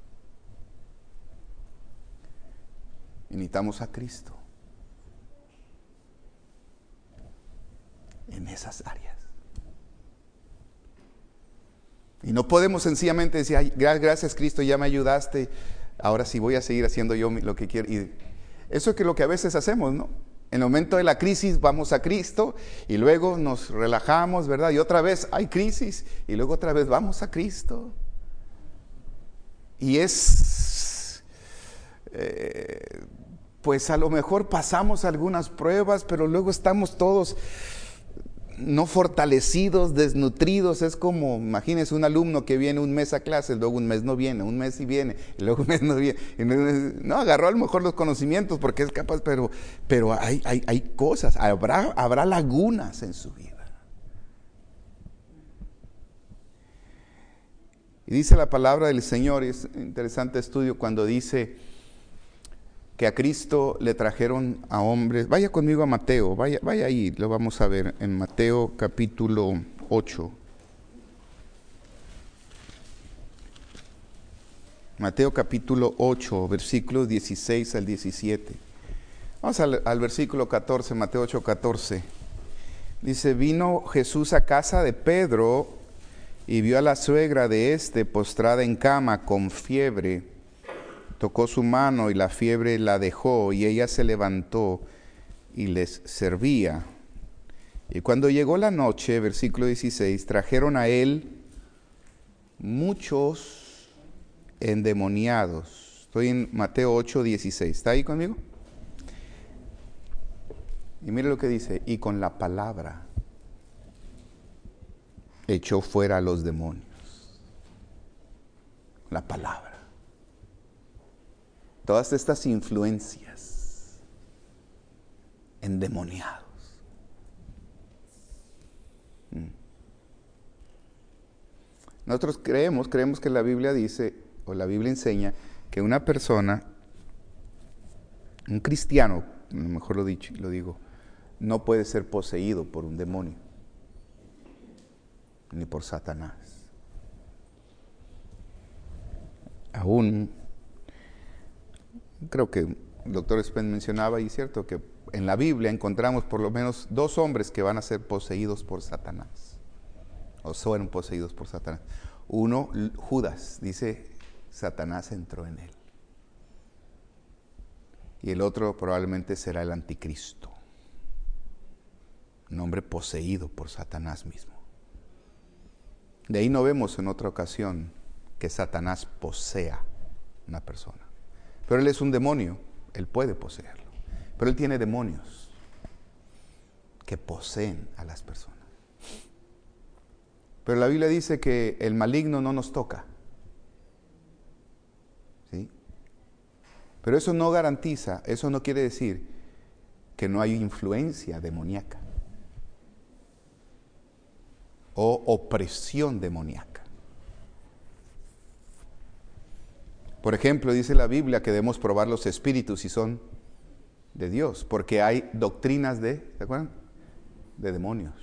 A: Y necesitamos a Cristo en esas áreas. Y no podemos sencillamente decir, ay, gracias Cristo, ya me ayudaste, ahora sí voy a seguir haciendo yo lo que quiero. Y eso es lo que a veces hacemos, ¿no? En el momento de la crisis vamos a Cristo y luego nos relajamos, ¿verdad? Y otra vez hay crisis y luego otra vez vamos a Cristo. Y es, eh, pues a lo mejor pasamos algunas pruebas, pero luego estamos todos no fortalecidos, desnutridos. Es como, imagínense un alumno que viene un mes a clase, luego un mes no viene, un mes sí viene, y luego un mes no viene. No, agarró a lo mejor los conocimientos porque es capaz, pero, pero hay, hay, hay cosas, habrá, habrá lagunas en su vida. Y dice la palabra del Señor, y es un interesante estudio cuando dice que a Cristo le trajeron a hombres. Vaya conmigo a Mateo, vaya, vaya ahí, lo vamos a ver en Mateo capítulo ocho. Mateo capítulo ocho, versículos dieciséis al diecisiete. Vamos al, al versículo catorce, Mateo ocho, catorce. Dice, vino Jesús a casa de Pedro y vio a la suegra de éste postrada en cama con fiebre. Tocó su mano y la fiebre la dejó y ella se levantó y les servía. Y cuando llegó la noche, versículo dieciséis, trajeron a él muchos endemoniados. Estoy en Mateo ocho, dieciséis. ¿Está ahí conmigo? Y mire lo que dice, y con la palabra echó fuera a los demonios. La palabra. todas estas influencias endemoniados. Nosotros creemos, creemos que la Biblia dice, o la Biblia enseña, que una persona, un cristiano, a lo mejor lo, dicho, lo digo, no puede ser poseído por un demonio, ni por Satanás. Aún, creo que el doctor Spen mencionaba, y es cierto, que en la Biblia encontramos por lo menos dos hombres que van a ser poseídos por Satanás, o fueron poseídos por Satanás. Uno, Judas, dice, Satanás entró en él. Y el otro probablemente será el anticristo, un hombre poseído por Satanás mismo. De ahí no vemos en otra ocasión que Satanás posea una persona. Pero él es un demonio, él puede poseerlo. Pero él tiene demonios que poseen a las personas. Pero la Biblia dice que el maligno no nos toca. ¿Sí? Pero eso no garantiza, eso no quiere decir que no hay influencia demoníaca o opresión demoníaca. Por ejemplo, dice la Biblia que debemos probar los espíritus si son de Dios, porque hay doctrinas de, ¿se acuerdan? De demonios.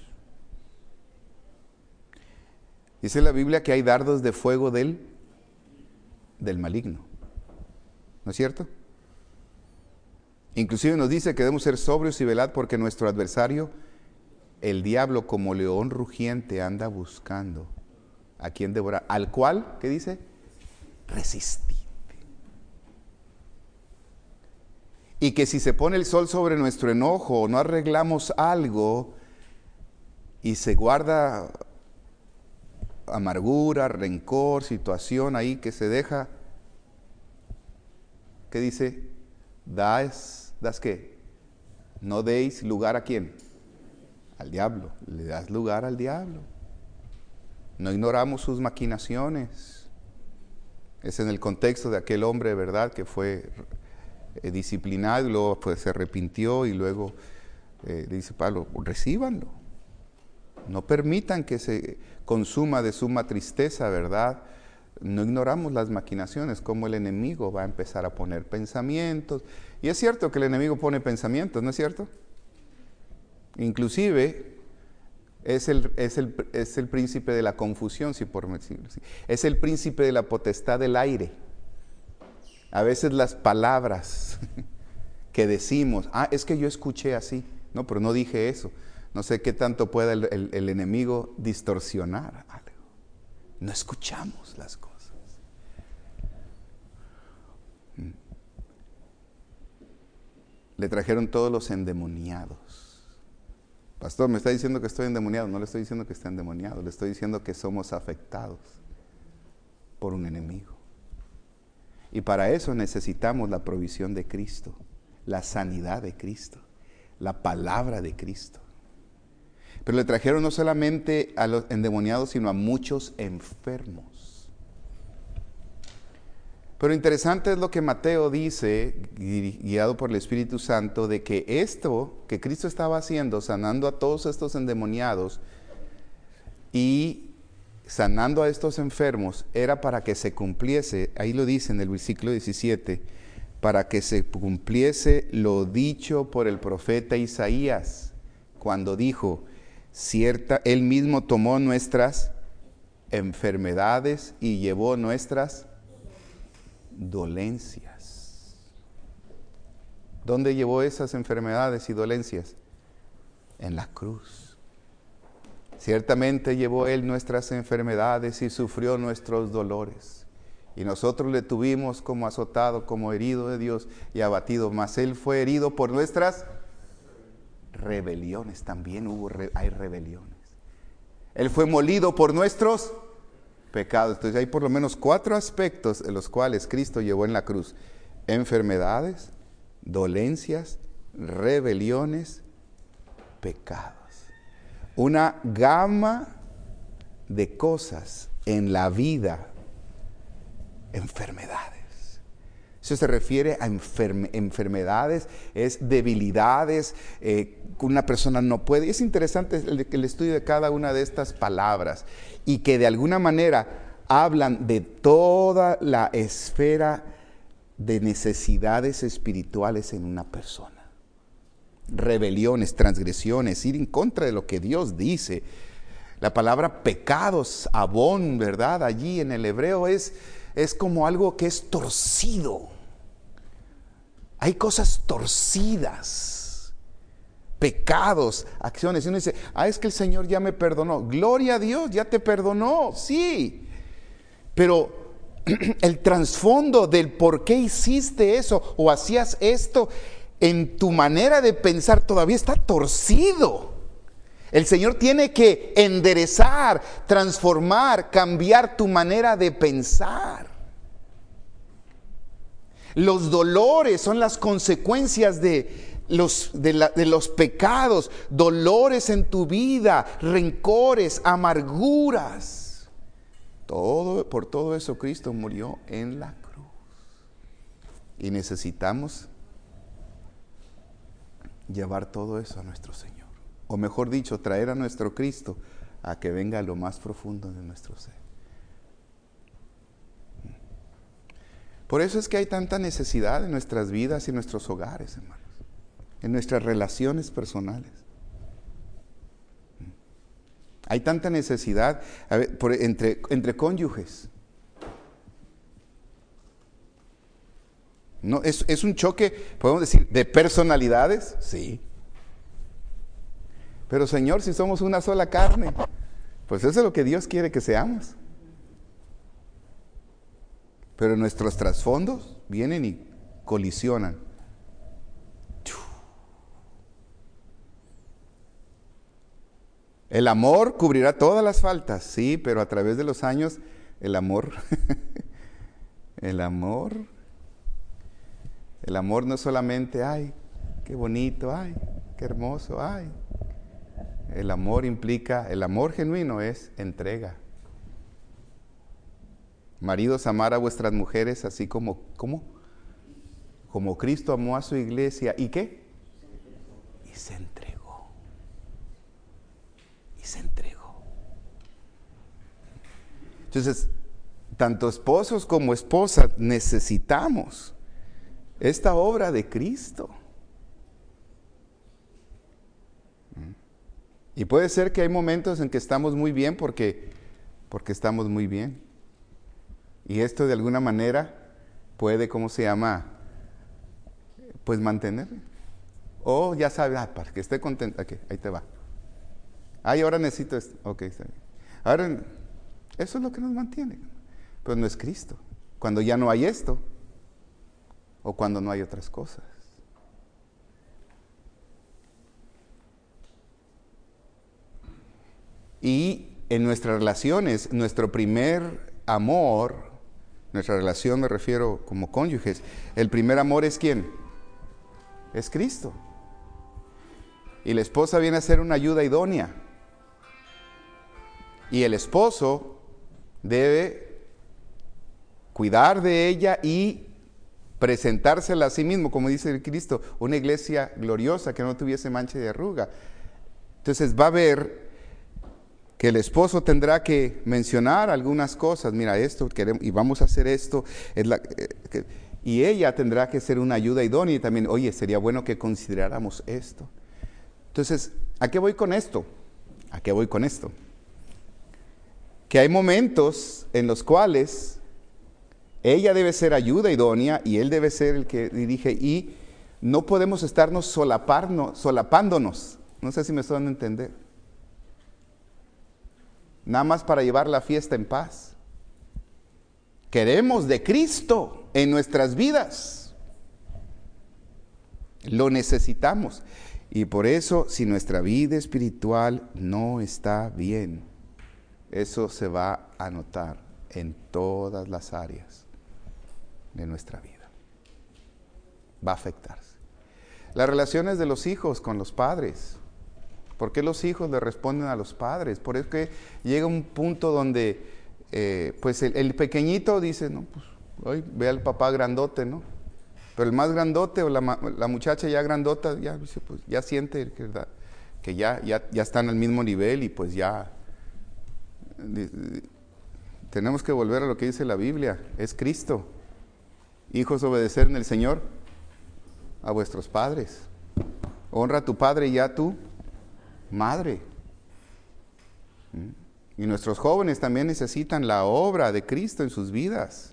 A: Dice la Biblia que hay dardos de fuego del, del maligno. ¿No es cierto? Inclusive nos dice que debemos ser sobrios y velad porque nuestro adversario, el diablo, como león rugiente, anda buscando a quien devorar. Al cual, ¿qué dice? Resistid. Y que si se pone el sol sobre nuestro enojo, o no arreglamos algo, y se guarda amargura, rencor, situación ahí que se deja, ¿qué dice? Das, ¿das qué? No deis lugar a quién, al diablo, le das lugar al diablo. No ignoramos sus maquinaciones. Es en el contexto de aquel hombre, ¿verdad?, que fue eh, disciplinado y luego pues, se arrepintió y luego eh, dice Pablo, recíbanlo. No permitan que se consuma de suma tristeza, ¿verdad? No ignoramos las maquinaciones, como el enemigo va a empezar a poner pensamientos. Y es cierto que el enemigo pone pensamientos, ¿no es cierto? Inclusive es el, es el, es el príncipe de la confusión, si por decirlo así. Es el príncipe de la potestad del aire. A veces las palabras que decimos, ah, es que yo escuché así. No, pero no dije eso. No sé qué tanto pueda el, el, el enemigo distorsionar algo. No escuchamos las cosas. Le trajeron todos los endemoniados. Pastor, me está diciendo que estoy endemoniado. No le estoy diciendo que esté endemoniado. Le estoy diciendo que somos afectados por un enemigo. Y para eso necesitamos la provisión de Cristo, la sanidad de Cristo, la palabra de Cristo. Pero le trajeron no solamente a los endemoniados, sino a muchos enfermos. Pero interesante es lo que Mateo dice, guiado por el Espíritu Santo, de que esto que Cristo estaba haciendo, sanando a todos estos endemoniados y sanando a estos enfermos, era para que se cumpliese, ahí lo dice en el versículo diecisiete, para que se cumpliese lo dicho por el profeta Isaías, cuando dijo, cierta, él mismo tomó nuestras enfermedades y llevó nuestras dolencias. ¿Dónde llevó esas enfermedades y dolencias? En la cruz. Ciertamente llevó él nuestras enfermedades y sufrió nuestros dolores. Y nosotros le tuvimos como azotado, como herido de Dios y abatido. Mas él fue herido por nuestras rebeliones. También hubo, hay rebeliones. Él fue molido por nuestros pecados. Entonces hay por lo menos cuatro aspectos en los cuales Cristo llevó en la cruz: enfermedades, dolencias, rebeliones, pecados. Una gama de cosas en la vida, enfermedades. Eso se refiere a enferme, enfermedades, es debilidades, eh, una persona no puede. Es interesante el, el estudio de cada una de estas palabras y que de alguna manera hablan de toda la esfera de necesidades espirituales en una persona. Rebeliones, transgresiones, ir en contra de lo que Dios dice. La palabra pecados, abón, ¿verdad? Allí en el hebreo es, es como algo que es torcido. Hay cosas torcidas, pecados, acciones. Y uno dice, ah, es que el Señor ya me perdonó. Gloria a Dios, ya te perdonó, sí. Pero el trasfondo del por qué hiciste eso o hacías esto, en tu manera de pensar todavía está torcido. El Señor tiene que enderezar, transformar, cambiar tu manera de pensar. Los dolores son las consecuencias de los, de, la, de los pecados, dolores en tu vida, rencores, amarguras. Todo, por todo eso Cristo murió en la cruz. Y necesitamos llevar todo eso a nuestro Señor. O mejor dicho, traer a nuestro Cristo a que venga a lo más profundo de nuestro ser. Por eso es que hay tanta necesidad en nuestras vidas y en nuestros hogares, hermanos, en nuestras relaciones personales. Hay tanta necesidad a ver, por, entre, entre cónyuges. No, es, es un choque, podemos decir, de personalidades, sí. Pero Señor, si somos una sola carne, pues eso es lo que Dios quiere que seamos. Pero nuestros trasfondos vienen y colisionan. El amor cubrirá todas las faltas, sí, pero a través de los años, el amor, el amor, el amor no es solamente, ay, qué bonito, ay, qué hermoso, ay. El amor implica, el amor genuino es entrega. Maridos, amar a vuestras mujeres así como, ¿cómo? Como Cristo amó a su iglesia. ¿Y qué? Y se entregó. Y se entregó. Entonces, tanto esposos como esposas necesitamos esta obra de Cristo. Y puede ser que hay momentos en que estamos muy bien porque, porque estamos muy bien. Y esto de alguna manera puede, ¿cómo se llama? Pues mantener. O ya sabes, ah, para que esté contenta, okay, ahí te va. Ay, ahora necesito esto. Ok, está bien. Ahora, eso es lo que nos mantiene. Pero no es Cristo. Cuando ya no hay esto, o cuando no hay otras cosas. Y en nuestras relaciones, nuestro primer amor, nuestra relación me refiero como cónyuges, el primer amor es ¿quién? Es Cristo. Y la esposa viene a ser una ayuda idónea. Y el esposo debe cuidar de ella y presentársela a sí mismo, como dice el Cristo, una iglesia gloriosa que no tuviese mancha de arruga. Entonces va a haber que el esposo tendrá que mencionar algunas cosas, mira esto, queremos, y vamos a hacer esto, es la, eh, que, y ella tendrá que ser una ayuda idónea y también, oye, sería bueno que consideráramos esto. Entonces, ¿a qué voy con esto? ¿A qué voy con esto? Que hay momentos en los cuales ella debe ser ayuda idónea y él debe ser el que dirige y no podemos estarnos solaparnos, solapándonos, no sé si me estoy dando a entender. Nada más para llevar la fiesta en paz. Queremos de Cristo en nuestras vidas. Lo necesitamos. Y por eso, si nuestra vida espiritual no está bien, eso se va a notar en todas las áreas de nuestra vida. Va a afectarse. Las relaciones de los hijos con los padres. ¿Por qué los hijos le responden a los padres? Por eso que llega un punto donde eh, pues el, el pequeñito dice, no, pues hoy ve al papá grandote, ¿no? Pero el más grandote o la, la muchacha ya grandota, ya, pues, ya siente que, que ya, ya, ya están al mismo nivel y pues ya... Tenemos que volver a lo que dice la Biblia, es Cristo. Hijos, obedecer en el Señor a vuestros padres. Honra a tu padre y a tu madre. Y nuestros jóvenes también necesitan la obra de Cristo en sus vidas.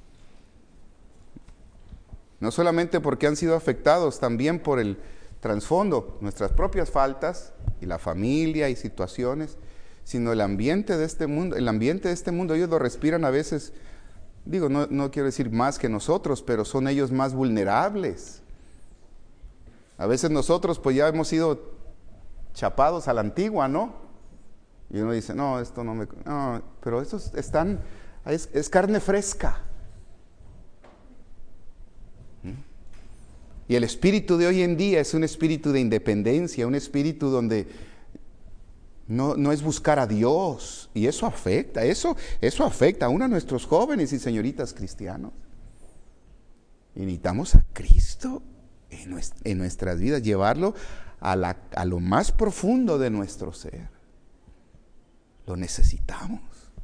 A: No solamente porque han sido afectados, también por el trasfondo, nuestras propias faltas y la familia y situaciones, sino el ambiente de este mundo. El ambiente de este mundo, ellos lo respiran a veces, digo, no, no quiero decir más que nosotros, pero son ellos más vulnerables. A veces nosotros pues ya hemos sido chapados a la antigua, ¿no? Y uno dice, no, esto no me... No, pero estos están, es, es carne fresca. Y el espíritu de hoy en día es un espíritu de independencia, un espíritu donde no, no es buscar a Dios. Y eso afecta, eso, eso afecta aún a nuestros jóvenes y señoritas cristianos. Y necesitamos a Cristo en, nuestra, en nuestras vidas, llevarlo a, la, a lo más profundo de nuestro ser. Lo necesitamos.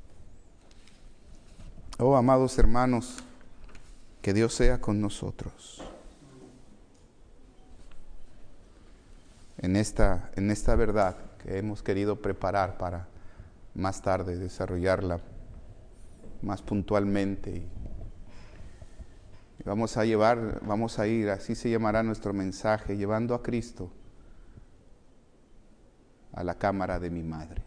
A: Oh, amados hermanos, que Dios sea con nosotros. En esta, en esta verdad que hemos querido preparar para más tarde desarrollarla más puntualmente. Y, y vamos a llevar, vamos a ir, así se llamará nuestro mensaje, llevando a Cristo a la cámara de mi madre.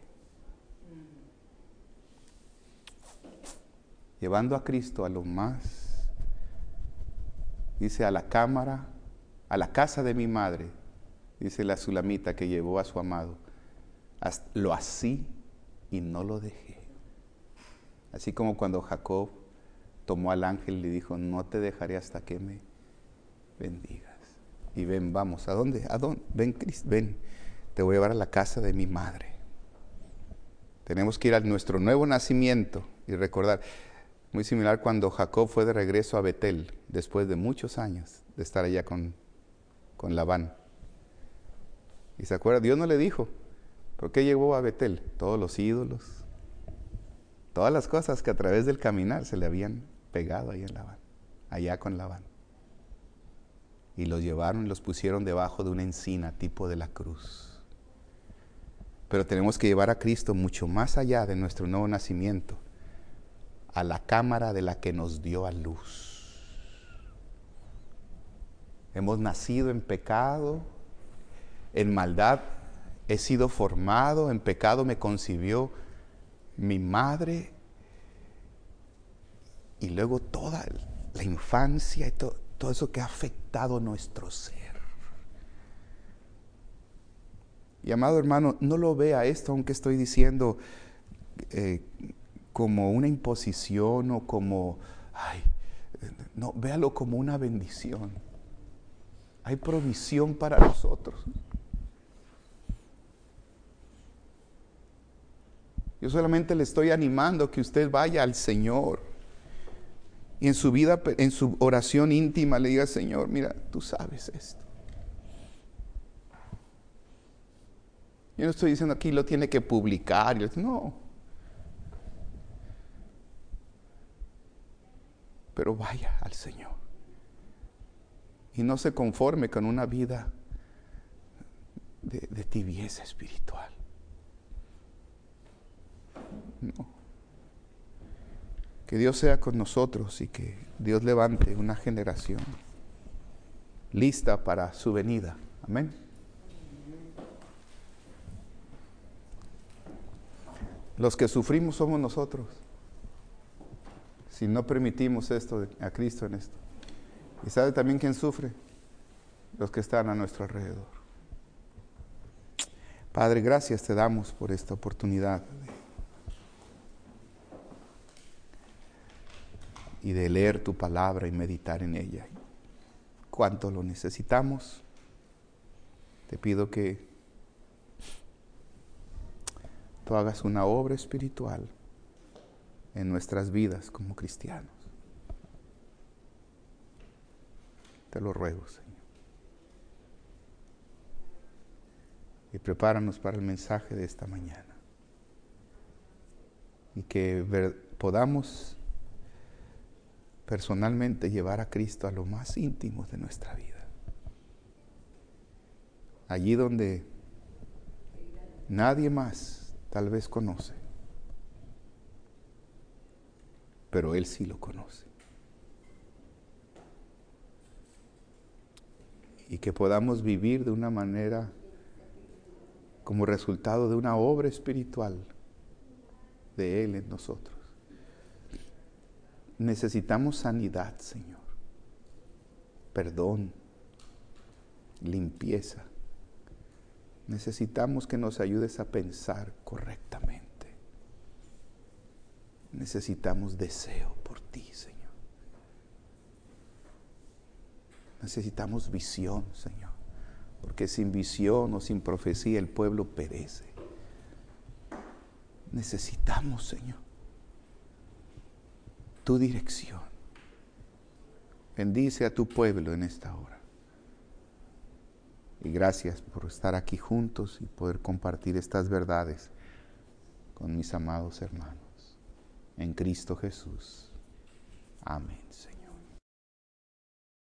A: Llevando a Cristo a lo más, dice, a la cámara, a la casa de mi madre. Dice la sulamita que llevó a su amado. Lo así y no lo dejé. Así como cuando Jacob tomó al ángel y le dijo, no te dejaré hasta que me bendigas. Y ven, vamos, ¿a dónde? ¿A dónde? Ven, Cristo, ven, te voy a llevar a la casa de mi madre. Tenemos que ir a nuestro nuevo nacimiento y recordar, muy similar cuando Jacob fue de regreso a Betel, después de muchos años de estar allá con, con Labán. Y se acuerda, Dios no le dijo, ¿por qué llevó a Betel? Todos los ídolos, todas las cosas que a través del caminar se le habían pegado ahí en Labán, allá con Labán. Y los llevaron y los pusieron debajo de una encina tipo de la cruz. Pero tenemos que llevar a Cristo mucho más allá de nuestro nuevo nacimiento, a la cámara de la que nos dio a luz. Hemos nacido en pecado, en maldad he sido formado, en pecado me concibió mi madre, y luego toda la infancia y todo, todo eso que ha afectado nuestro ser. Y amado hermano, no lo vea esto, aunque estoy diciendo eh, como una imposición o como, ay, no, véalo como una bendición. Hay provisión para nosotros. Yo solamente le estoy animando a que usted vaya al Señor y en su vida, en su oración íntima le diga, Señor, mira, tú sabes esto. Yo no estoy diciendo aquí lo tiene que publicar, no. Pero vaya al Señor y no se conforme con una vida de, de tibieza espiritual. No. Que Dios sea con nosotros y que Dios levante una generación lista para su venida. Amén. Los que sufrimos somos nosotros, si no permitimos esto a Cristo en esto. ¿Y sabe también quién sufre? Los que están a nuestro alrededor. Padre, gracias te damos por esta oportunidad y de leer tu palabra y meditar en ella. Cuánto lo necesitamos. Te pido que tú hagas una obra espiritual en nuestras vidas como cristianos. Te lo ruego, Señor. Y prepáranos para el mensaje de esta mañana. Y que ver, podamos personalmente llevar a Cristo a lo más íntimo de nuestra vida. Allí donde nadie más tal vez conoce, pero Él sí lo conoce. Y que podamos vivir de una manera como resultado de una obra espiritual de Él en nosotros. Necesitamos sanidad, Señor, perdón, limpieza. Necesitamos que nos ayudes a pensar correctamente. Necesitamos deseo por ti, Señor. Necesitamos visión, Señor, porque sin visión o sin profecía el pueblo perece. Necesitamos, Señor, tu dirección. Bendice a tu pueblo en esta hora. Y gracias por estar aquí juntos y poder compartir estas verdades con mis amados hermanos. En Cristo Jesús. Amén, Señor.